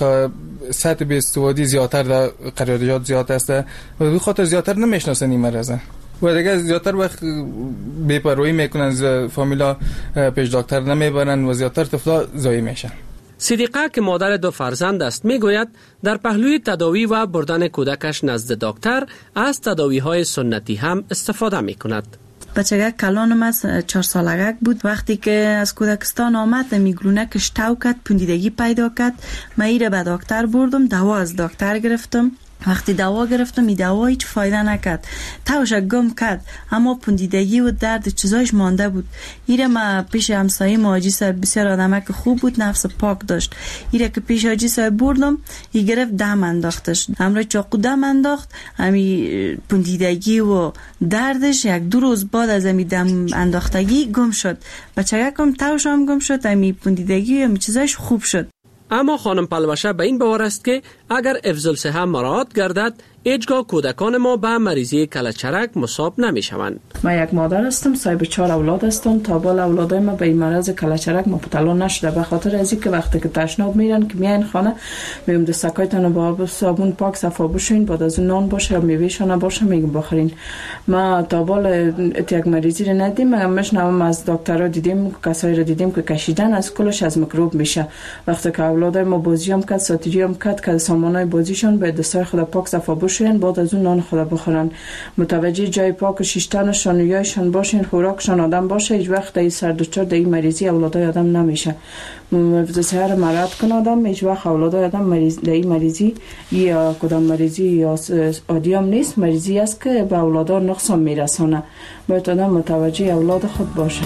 سطح به استوادی زیادتر در قرارداد زیاد است و به خاطر زیادتر نمیشناسن این مرض و دیگه زیادتر وقت بی‌پروايی میکنن، فامیلا پیش دکتر نمیبرن و زیادتر طفلا ضایع میشن. صدیقه که مادر دو فرزند است میگوید در پهلوی تداوی و بردن کودکش نزد دکتر از تداوی های سنتی هم استفاده میکند. بچگک کلانم از چهار سالگک بود. وقتی که از کودکستان آمد میگلونکش تو کرد، پوندیدگی پیدا کرد. من ایره به دکتر بردم، دوا از دکتر گرفتم. وقتی دوا گرفتم این دوا هیچ فایده نکرد، توش گم کرد، اما پوندیدگی و درد چیزایش مانده بود. ایره ما پیش همسایه ما حاجی صاحب بسیار آدمک خوب بود، نفس پاک داشت. ایره که پیش حاجی صاحب بردم ای گرفت دم انداختش، همراه چاقو دم انداخت. همی پوندیدگی و دردش یک دو روز بعد از همی دم انداختگی گم شد. بچگکم توش هم گم شد، همی پوندیدگی و همی چیزایش خوب شد. اما خانم پلوشه به این باور است که اگر حفظ الصحه مراعات گردد هیچگاه کودکان ما به مریضی کلچرک مصاب نمی شوند. من یک مادر هستم، صاحب چهار اولاد هستم. تا بالا اولادای ما به این مرض کلچرک مبتلا نشده، به خاطر از اینکه وقتی که تشناب میرن که میاین خانه میگم دستکایتون با آب صابون پاک صفا بشوین، بعد از نان باشه یا میوهشون باشه میگم بخورین. ما تا بالا یک مریضی رو ندیدیم. میگم مشنوم از دکترها دیدیم، کسایی رو دیدیم که کشیدن از کلش از میکروب میشه. وقتی که اولادای ما بازی هم کرد، ساتیری هم کرد که سامانای بازیشون به دستای خود پاک صفا بشوین، بعد از اون نان خود بخورن. متوجه جای پاک و شیشتنشان و یایشان باشین، خوراکشان آدم باشه، هیچ وقت این سر دچار د این مریضی اولادای آدم نمیشه. حفظ صحه رو مراعات کنه آدم، هیچ وقت اولادای آدم مریض د این مریضی یا کدام مریضی یا عادی هم نیست، مریضی است که به اولادا نقصان میرسونه. باید آدم متوجه اولاد خود باشه.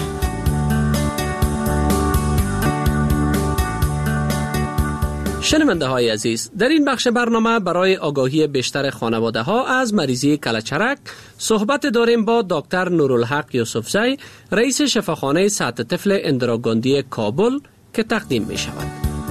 شنونده های عزیز، در این بخش برنامه برای آگاهی بیشتر خانواده ها از مریضی کلچرک صحبت داریم با دکتر نورالحق یوسفزی، رئیس شفاخانه سطح طفل اندراگاندی کابل که تقدیم می شود.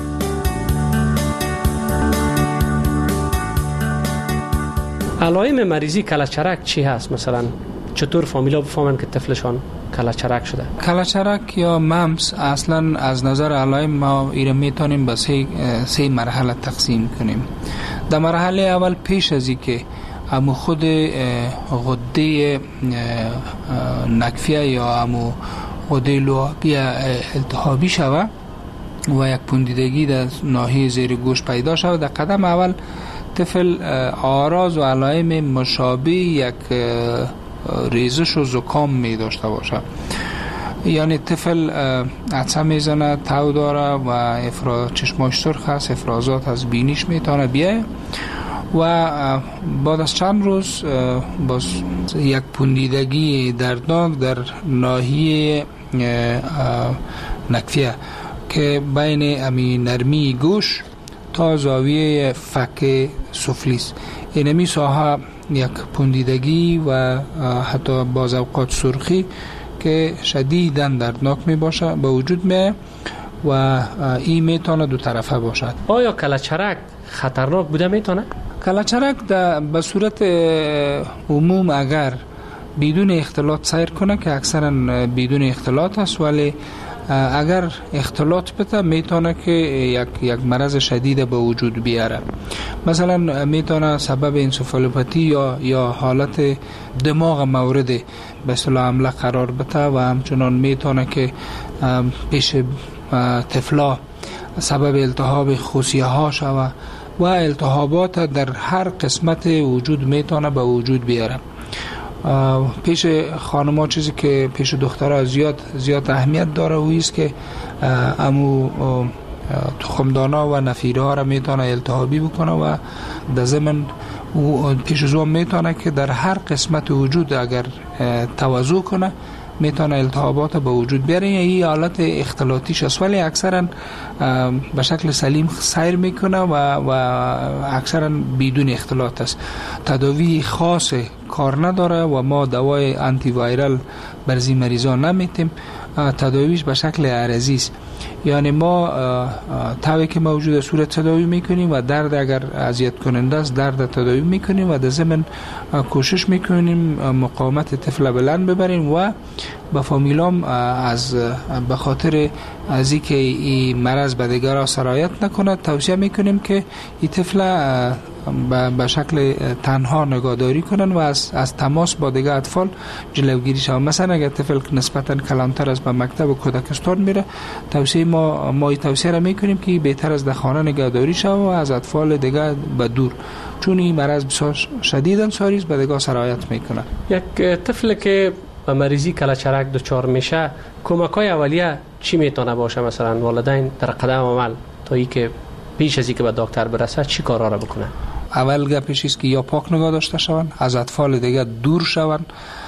علائم مریضی کلچرک چی هست؟ مثلا چطور فامیلا بفهمن که طفلشان کلچرک شده؟ کلچرک یا ممس اصلا از نظر علائم ما ایره میتونیم به سه سه مرحله تقسیم کنیم. در مرحله اول پیش از اینکه امو خود غده نکفیه یا امو غده لعابی التهابی شوه و یک پوندیدگی در ناحیه زیر گوش پیدا شود، در قدم اول طفل آراز و علائم مشابه یک ریزش و زکام می داشته باشه. یعنی طفل عطسه میزنه، تو داره و افراز چشماش سرخ است، افرازات از بینیش میتونه بیایه و بعد از چند روز باز یک پوندیدگی دردناک در ناحیه نکفیه که بین امی نرمی گوش تا زاویه فک سفلی است. اینمی ساحه یک پوندیدگی و حتی باز اوقات سرخی که شدیداً دردناک می باشه به وجود می و این میتونه دو طرفه باشد. آیا کلچرک خطرناک بوده میتونه؟ کلچرک به صورت عموم اگر بدون اختلاط سیر کنه که اکثرا بدون اختلاط است، ولی اگر اختلاط بده میتونه که یک یک مرض شدید به وجود بیاره. مثلا میتونه سبب انسفالوپاتی یا یا حالت دماغ مورد به اصطلاح حمله قرار بده و همچنان میتونه که پیش طفلا سبب التهاب خوسیه ها شود و التهابات در هر قسمت وجود میتونه به وجود بیاره. پیش خانم‌ها چیزی که پیش دخترها زیاد زیاد اهمیت داره و است که امو تخمدانا و نفیره ها را میتونه التهابی بکنه و در ضمن پیش از اون میتونه که در هر قسمت وجود اگر تواضع کنه میتونه التهابات به وجود بیاره. این حالت اختلاطیش است ولی اکثرا به شکل سلیم سیر میکنه و و اکثرا بدون اختلاط است. تداوی خاص کار نداره و ما دوای آنتی وایرال بر این مریضا نمیتیم. تداویش به شکل عرضی است، یعنی ما تاوی که موجود صورت تداوی میکنیم و درد اگر اذیت کننده است درد تداوی میکنیم و در ضمن کوشش میکنیم مقاومت طفل بلند ببریم و با فامیلام از به خاطر از اینکه این مرض به دیگران سرایت نکنه توصیه میکنیم که این طفل به شکل تنها نگهداری کنن و از از تماس با دیگر اطفال جلوگیری شود. مثلا اگر طفل نسبتا کلانتر از به مکتب و کودکستان میره توصیه ما ما توصیه را میکنیم که بهتر از در خانه نگهداری شود و از اطفال دیگر به دور، چون این مرض بسیار شدیداً ساری است به دیگر سرایت میکنه. یک طفل که به مریضی کلچرک دچار میشه کمک‌های اولیه چی میتونه باشه؟ مثلا والدین در قدم عمل تا ای که پیش از اینکه به دکتر برسه چی کارا را بکنه؟ اول گپش است که یا پاک نگاه داشته شوند، از اطفال دیگه دور شوند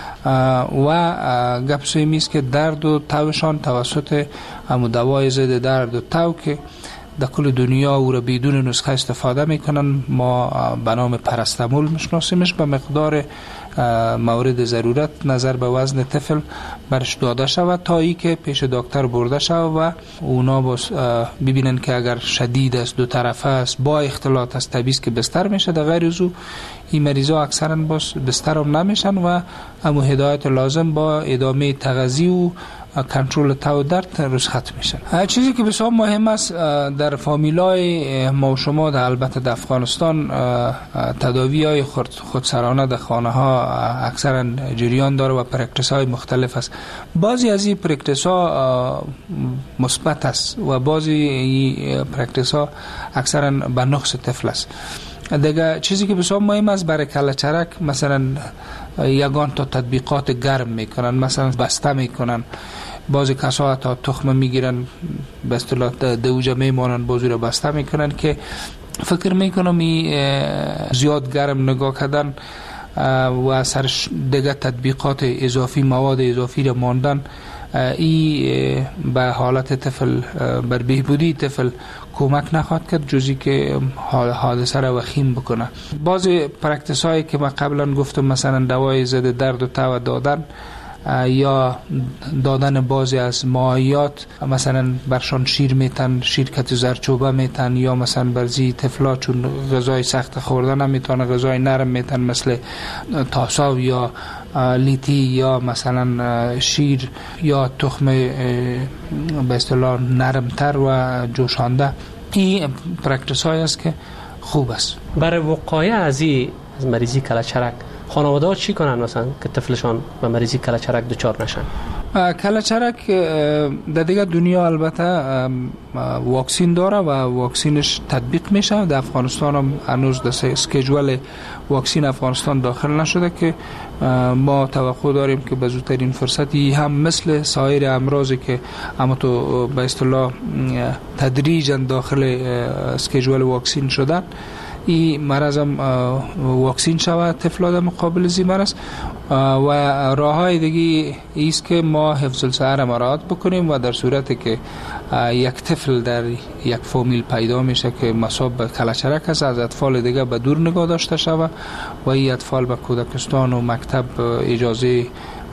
و گپ سومی است که درد و توشان توسط همون دوای ضد درد و تو که در کل دنیا او را بدون نسخه استفاده میکنن، ما به نام پرستامول میشناسیمش، به مقدار مورد ضرورت نظر به وزن طفل برش داده شود تا ای که پیش دکتر برده شود و اونا باز ببینن که اگر شدید است دو طرفه است با اختلاط است طبیعی که بستر میشه. در غیر از او این مریضا اکثرا باز بستر هم نمیشن و همو هدایت لازم با ادامه تغذیه و کنترل تو درد رخصت میشن. چیزی که بسیار مهم است در فامیلای ما و شما در البته در افغانستان تداوی های خودسرانه در خانه ها اکثرا جریان داره و پرکتیس های مختلف است. بعضی از این پرکتیس ها مثبت است و بعضی پرکتیس ها اکثرا به نقص طفل است. دیگه چیزی که بسیار مهم است برای کلچرک مثلا یگان تا تطبیقات گرم میکنن، مثلا بسته میکنن، بعضی کسا تا تخم میگیرن به اصطلاح دوجه میمانن بازی رو بسته میکنن که فکر میکنم زیاد گرم نگاه کردن و سرش دیگه تطبیقات اضافی مواد اضافی رو ماندن ای به حالت طفل بر بهبودی طفل کمک نخواهد کرد جزی که حادثه را وخیم بکنه. بعضی پرکتیس هایی که ما قبلا گفتم مثلا دوای ضد درد و تو دادن یا دادن بعضی از مایعات مثلا برشان شیر میتن، شیرکت زرچوبه میتن یا مثلا برزی طفلا چون غذای سخت خوردن نمیتونه غذای نرم میتن مثل تاساو یا لیتی یا مثلا شیر یا تخم به اصطلاح نرمتر و جوشانده. این پرکتیس های است که خوب است برای وقایع از این از مریضی کلچرک. خانواده ها چی کنن مثلا که طفلشان به مریضی کلچرک دچار نشن؟ کلچرک در دیگه دنیا البته واکسین داره و واکسینش تطبیق میشه. در افغانستان هم هنوز در اسکیجول واکسین افغانستان داخل نشده که ما توقع داریم که به زودترین فرصتی هم مثل سایر امراضی که اما تو به اصطلاح تدریجا داخل اسکیجول واکسین شدن این مرض هم واکسین شود طفلا در مقابل زی مرض. و راه های دیگه ایست که ما حفظ الصحه را مراعات بکنیم و در صورتی که یک طفل در یک فامیل پیدا میشه که مصاب به کلچرک است از اطفال دیگه به دور نگاه داشته شود و این اطفال به کودکستان و مکتب اجازه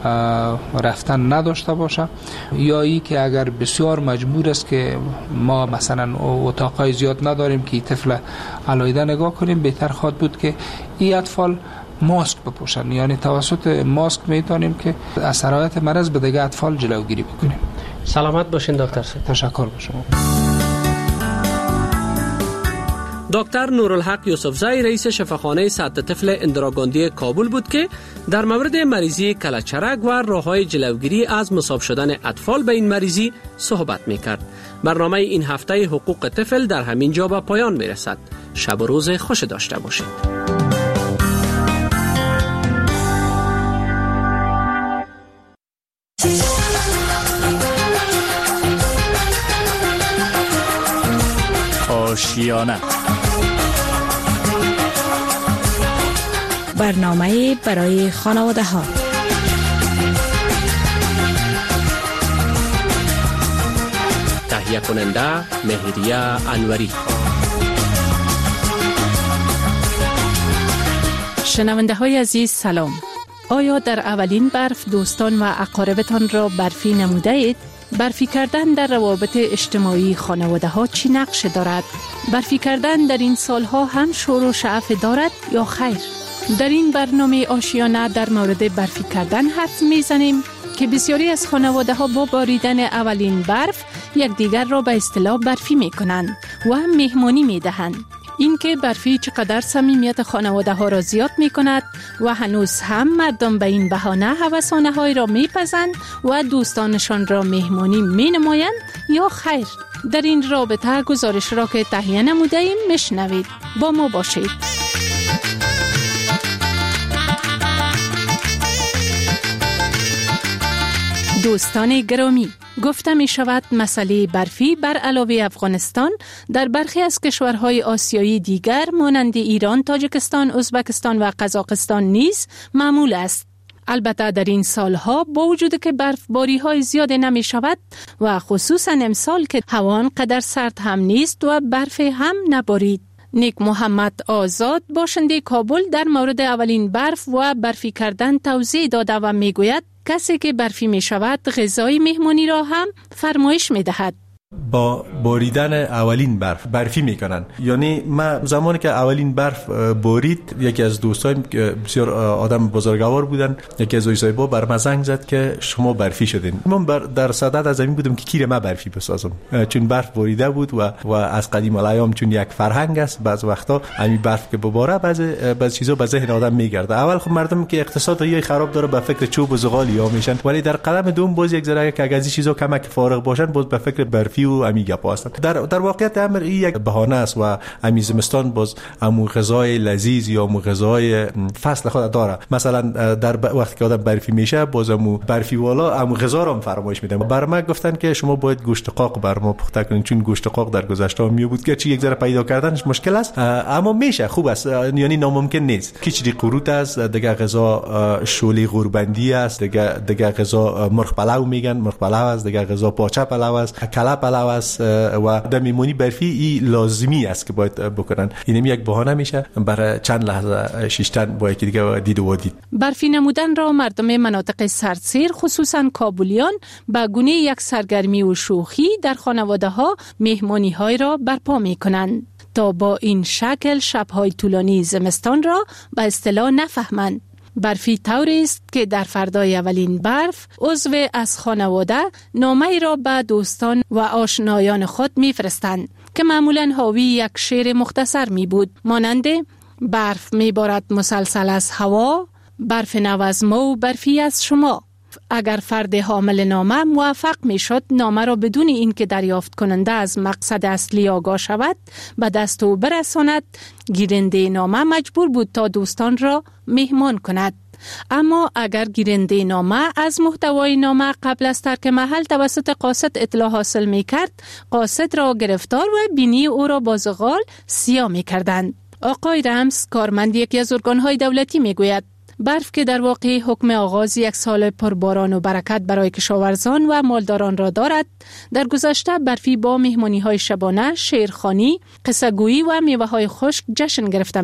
رفتن نداشته باشه، یا ای که اگر بسیار مجبور است که ما مثلا اتاقای زیاد نداریم که طفل علایده نگاه کنیم، بهتر خواهد بود که این اطفال ماسک بپوشن، یعنی توسط ماسک میتونیم که از سرایت مرض به دیگه اطفال جلوگیری بکنیم. سلامت باشین دکتر. تشکر به شما. دکتر نورالحق یوسفزای رئیس شفاخانه سد طفل اندراگاندی کابل بود که در مورد مریضی کلهچرک و راه‌های جلوگیری از مصاب شدن اطفال به این مریضی صحبت می‌کرد. برنامه این هفته حقوق طفل در همین جا به پایان می‌رسد. شب و روز خوش داشته باشید. آشیانه برنامه برای خانواده ها. تهیه کننده مهریه انوری. شنونده های عزیز سلام. آیا در اولین برف دوستان و اقاربتان را برفی نموده اید؟ برفی کردن در روابط اجتماعی خانواده ها چی نقش دارد؟ برفی کردن در این سالها هم شور و شعف دارد یا خیر؟ در این برنامه آشیانه در مورد برفی کردن حرف میزنیم که بسیاری از خانواده ها با باریدن اولین برف یکدیگر را به اصطلاح برفی می کنند و مهمانی می دهند. این که برفی چقدر صمیمیت خانواده ها را زیاد می کند و هنوز هم مردم به این بهانه هوسانه های را می پزند و دوستانشان را مهمانی می نمایند یا خیر؟ در این رابطه گزارش را که تهیه نموده ایم میشنوید. با ما باشید. دوستان گرامی، گفته می شود مسئله برفی بر علاوه افغانستان در برخی از کشورهای آسیایی دیگر مانند ایران، تاجیکستان، ازبکستان و قزاقستان نیز معمول است. البته در این سالها با وجود که برفباری های زیاد نمی شود و خصوصا امسال که هوا قدر سرد هم نیست و برف هم نبارید. نیک محمد آزاد باشنده کابل در مورد اولین برف و برفی کردن توضیح داده و می گوید کسی که برفی می شود غذای مهمانی را هم فرمایش می دهد. با باریدن اولین برف برفی میکنن. یعنی من زمانی که اولین برف بارید، یکی از دوستایم که بسیار آدم بزرگوار بودن، یکی از اویسایبا بر من زنگ زد که شما برفی شدین. من در صدد از این بودم که کیر ما برفی بسازم، چون برف باریده بود و و از قدیم الایام چون یک فرهنگ است، بعض وقتا همین برف که بباره بعضی بعضی چیزا به ذهن آدم میگرده. اول خب مردم که اقتصاد یه خراب داره به فکر چوب و زغال یا میشن، ولی در قدم دوم باز یک ذره که از این چیزا کمک فارغ باشن باز به فکر برفی و امیگا هستند. در در واقعیت امر این یک بهانه است و امی زمستان باز امو غذای لذیذ یا امو غذای فصل خود داره. مثلا در وقتی که آدم برفی میشه باز امو برفی والا امو غذا رو فرمایش میدن. بر ما گفتن که شما باید گوشت قاق بر ما پخته کنین، چون گوشت قاق در گذشته می بود که چی یک ذره پیدا کردنش مشکل است، اما میشه، خوب است، یعنی ناممکن نیست. کیچری قروت است، دیگه غذا شولی غوربندی است، دیگه دیگه غذا مرغ پلو میگن، مرغ پلو است، دیگه غذا پاچه پلو است، کلا پلو است و در میمونی برفی ای لازمی است که باید بکنن. اینم یک بهانه میشه برای چند لحظه شیشتن با یکی دیگه دید و دید. برفی نمودن را مردم مناطق سردسیر خصوصا کابلیان به گونه یک سرگرمی و شوخی در خانواده ها مهمانی های را برپا می کنند تا با این شکل شبهای طولانی زمستان را به اصطلاح نفهمند. برفی طوری است که در فردای اولین برف عضو از خانواده نامه را به دوستان و آشنایان خود میفرستند که معمولاً حاوی یک شعر مختصر می بود مانند برف می بارد مسلسل از هوا، برف نو از ما و برفی از شما. اگر فرد حامل نامه موفق می شد نامه را بدون اینکه دریافت کننده از مقصد اصلی آگاه شود به دست او برساند، گیرنده نامه مجبور بود تا دوستان را مهمان کند. اما اگر گیرنده نامه از محتوای نامه قبل از ترک محل توسط قاصد اطلاع حاصل می کرد، قاصد را گرفتار و بینی او را با زغال سیاه می کردند. آقای رمز، کارمند یکی از ارگان‌های دولتی، می گوید برف که در واقع حکم آغاز یک سال پرباران و برکت برای کشاورزان و مالداران را دارد، در گذشته برفی با مهمانی‌های شبانه، شعرخوانی، قصه‌گویی و میوه‌های خشک جشن گرفته می‌شد.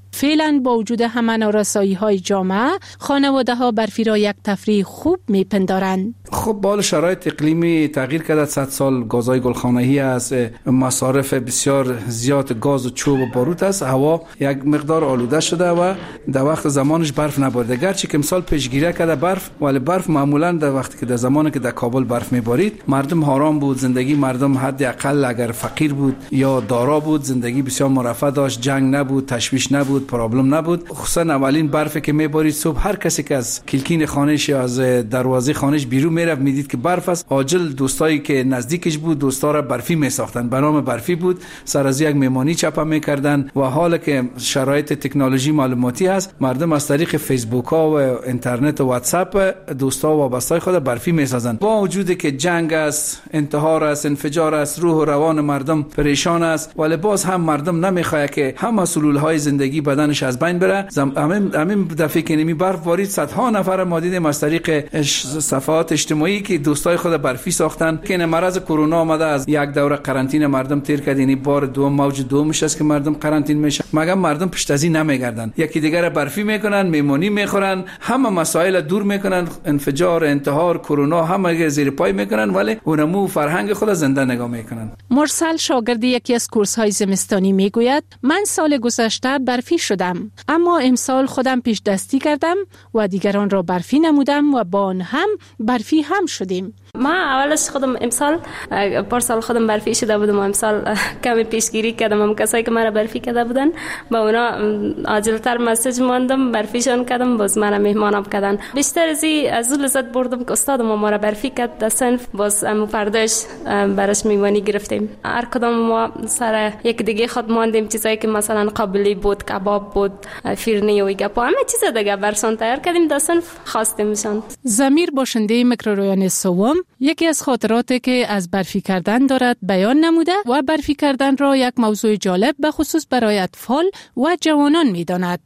فعلا با وجود همه نارسایی‌های جامعه، خانواده ها برفی را یک تفریح خوب میپندارند. خب بال شرایط اقلیمی تغییر کرده. صد سال گازهای گلخانه‌ای است، مصارف بسیار زیاد گاز و چوب و باروت است، هوا یک مقدار آلوده شده و در وقت زمانش برف نبارید. گرچه که امسال پیشگیری کرده برف، ولی برف معمولا در وقتی که در زمانی که در کابل برف میبارید مردم آرام بود، زندگی مردم حداقل اگر فقیر بود یا دارا بود زندگی بسیار مرفه داشت، جنگ نبود، تشویش نبود، پرابلم نبود. خصوصا اولین برفی که میبارید صبح هر کسی که از کلکین خانه‌اش یا از دروازه خانه‌اش بیرون میرفت میدید که برف است. عاجل دوستایی که نزدیکش بود دوستا را برفی میساختن، به نام برفی بود، سر از یک میمانی چپا میکردن. و حالا که شرایط تکنولوژی معلوماتی هست، مردم از طریق فیسبوک ها و اینترنت و واتساپ دوستا و وابسته‌های خود برفی میسازن. با وجودی که جنگ است، انتحار است، انفجار است، روح و روان مردم پریشان است، ولی باز هم مردم نمیخواد که همه سلول‌های زندگی بدنش از بین بره. همین همین دفعه که نمی برف بارید صدها نفر ما دیدیم از طریق صفحات اجتماعی که دوستای خود برفی ساختن. که مرض کرونا آمده، از یک دوره قرنطینه مردم تیر کرد، یعنی بار دوم موج دومش است که مردم قرنطین میشن، مگر مردم پشت از این نمیگردن، یکی دیگر برفی میکنن، میمونی میخورن، همه مسائل دور میکنن، انفجار، انتحار، کرونا همه زیر پای میکنن، ولی اونمو فرهنگ خود زنده نگاه میکنن. مرسل شاگرد یکی از کورس های زمستانی میگوید من سال گذشته برفی شدم، اما امسال خودم پیش دستی کردم و دیگران را برفی نمودم و با آن هم برفی هم شدیم. ما اولش خودم امسال پارسال خودم برفی شده بودم و امسال کمی پیشگیری کردم. هم کسایی که مرا برفی کرده بودن با اونا عاجلتر مسیج ماندم، برفیشان کردم، باز مرا مهمانم کردن. بیشتر از از لذت بردم که استادم ما را برفی کرد در صنف، باز ام فرداش براش میوانی گرفتیم. هر کدام ما سر یک دیگه خود ماندیم، چیزایی که مثلا قابلی بود، کباب بود، فیرنی و گپا، همه چیز دیگه برشان تیار کردیم در صنف خواستیمشان. ضمیر باشنده میکرورایان سوم یکی از خاطراتی که از برفی کردن دارد بیان نموده و برفی کردن را یک موضوع جالب به خصوص برای اطفال و جوانان می‌داند.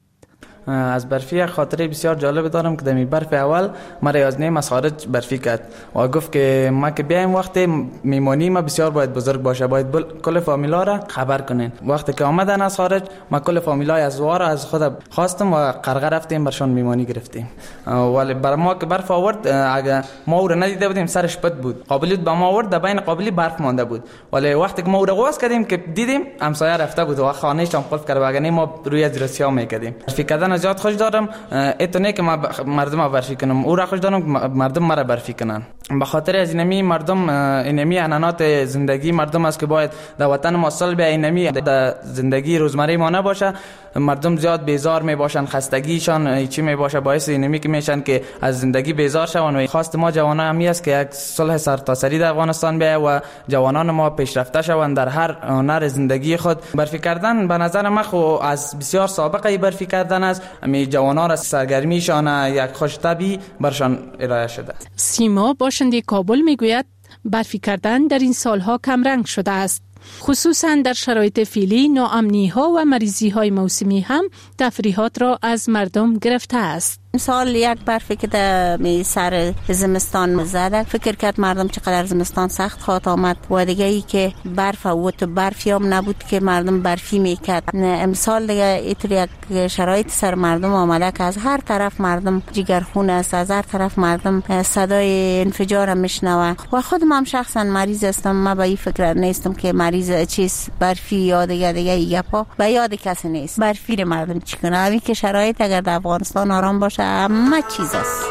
از برفی یک خاطره بسیار جالب دارم که دمی برف اول مرا یازنه از خارج برفی کرد و گفت که ما که بیایم وقت میمانی ما بسیار باید بزرگ باشه، باید کل فامیلا را خبر کنین. وقتی که آمدن از خارج ما کل فامیلای از وار از خود خواستم و قرقه رفتیم برشان میمانی گرفتیم. ولی بر ما که برف آورد، اگه ما او را ندیده بودیم سرش پد بود، قابلیت با ما آورد، در بین قابلی برف مانده بود، ولی وقتی که ما او را قواس کردیم که دیدیم همسایه رفته بود و خانه‌اش هم قفل کرده، وگرنه ما روی از رسیا میکردیم. برفی کردن زیاد خوش دارم، اتونه که ما مردم برفی کنم، او را خوش دارم مردم مرا برفی کنن. به خاطر از اینمی مردم اینمی عنعنات زندگی مردم است که باید در وطن ما اصل به اینمی در زندگی روزمره ما نباشه. مردم زیاد بیزار می باشن، خستگیشان چی می باشه، باعث اینمی که میشن که از زندگی بیزار شون. و خواست ما جوانان همی است که یک صلح سرتاسری در افغانستان بیاید و جوانان ما پیشرفته شوند در هر هنر زندگی خود. برفی کردن به نظر من خو از بسیار سابقه برفی کردن است، می جوانان را سرگرمیشان یک خوشطبعی برشان ارائه شده. سیما باشنده کابل میگوید برفی کردن در این سالها کم رنگ شده است، خصوصا در شرایط فعلی ناامنی ها و مریضی های موسمی هم تفریحات را از مردم گرفته است. سال یک برفی که در سر زمستان زده، فکر کرد مردم چقدر زمستان سخت خواهد آمد و دیگه ای که برف و تو برفیام نبود که مردم برفی میکرد. امسال دیگه ایتر یک شرایط سر مردم آمده که از هر طرف مردم جگرخون است، از هر طرف مردم صدای انفجار میشنوه و خودم هم شخصا مریض هستم. من به این فکر نیستم که مریض چیز برفی یا دیگه دیگه ای گپا به یاد کسی نیست. برفی مردم چی کنه؟ همین که شرایط اگر در افغانستان آرام باشه همه چیز است.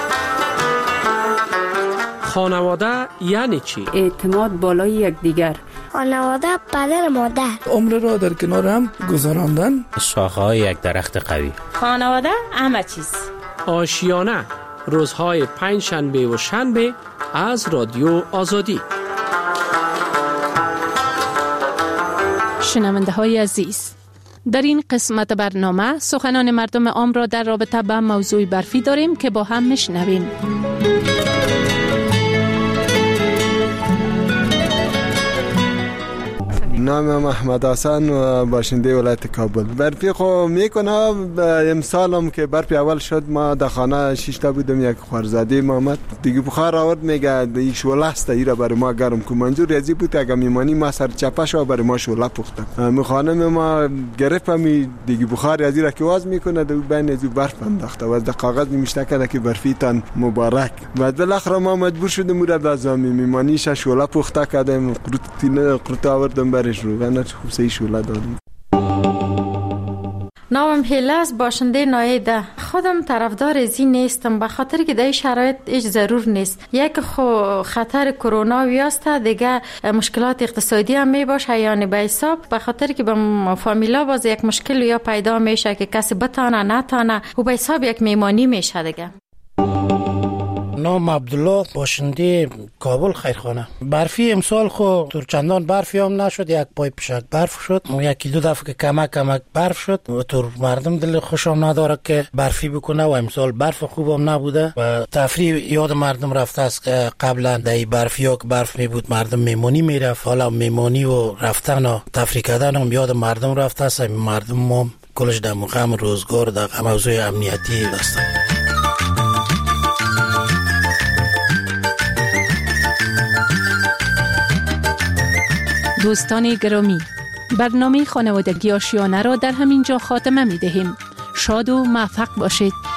خانواده یعنی چی؟ اعتماد بالای یکدیگر. خانواده پدر مادر. عمر را در کنار هم گذراندن. شاخه‌های یک درخت قوی. خانواده همه چیز. آشیانه روزهای پنج شنبه و شنبه از رادیو آزادی. شنونده های عزیز، در این قسمت برنامه سخنان مردم عام را در رابطه با موضوع برفی داریم که با هم میشنویم. نام احمد حسن و باشنده ولایت کابل. برفی خو میکنه. امسال هم که برفی اول شد ما در خانه شش تا بودم، یک خورزاده محمد دیگه بخار آورد، میگه این شوله است ایرا برای ما گرم کو. منظور ازی بود اگه میمانی ما سر چپش و برای ما شوله پخته. می خانم ما گرفت می دیگه بخار ازی را که واز میکنه دو بین ازو برف انداخته و از کاغذ میشته کرده که برفی تان مبارک. بعد بالاخره ما مجبور شدیم مورد از میمانیش شوله پخته کردیم، قروت قروت آوردم برش رو و نه خوب سه شوله دادم. نامم هیله است، باشنده نایه ده. خودم طرفدار ازی نیستم به خاطر که در شرایط هیچ ضرور نیست. یک خو خطر کرونا ویاسته، دیگه مشکلات اقتصادی هم می باشه یعنی به حساب، به خاطر که به فامیلا باز یک مشکل یا پیدا میشه که کسی بتانه نتانه و به حساب یک میمانی میشه دیگه. نام عبدالله، باشنده کابل خیرخانه. برفی امسال خو تو چندان برفی هم نشد، یک پای پشک برف شد، یکی دو دفعه که کمک کمک برف شد و تو مردم دل خوشم نداره که برفی بکنه و امسال برف خوبم نبوده و تفریح یاد مردم رفته است که قبلا در برفی ها که برف می بود مردم میمونی میرفت، حالا میمونی و رفتن و تفریح کردن هم یاد مردم رفته است. مردم هم کلش در مقام روزگار در موضوع امنیتی هستند. دوستان گرامی، برنامه خانوادگی آشیانه را در همین جا خاتمه می دهیم. شاد و موفق باشید.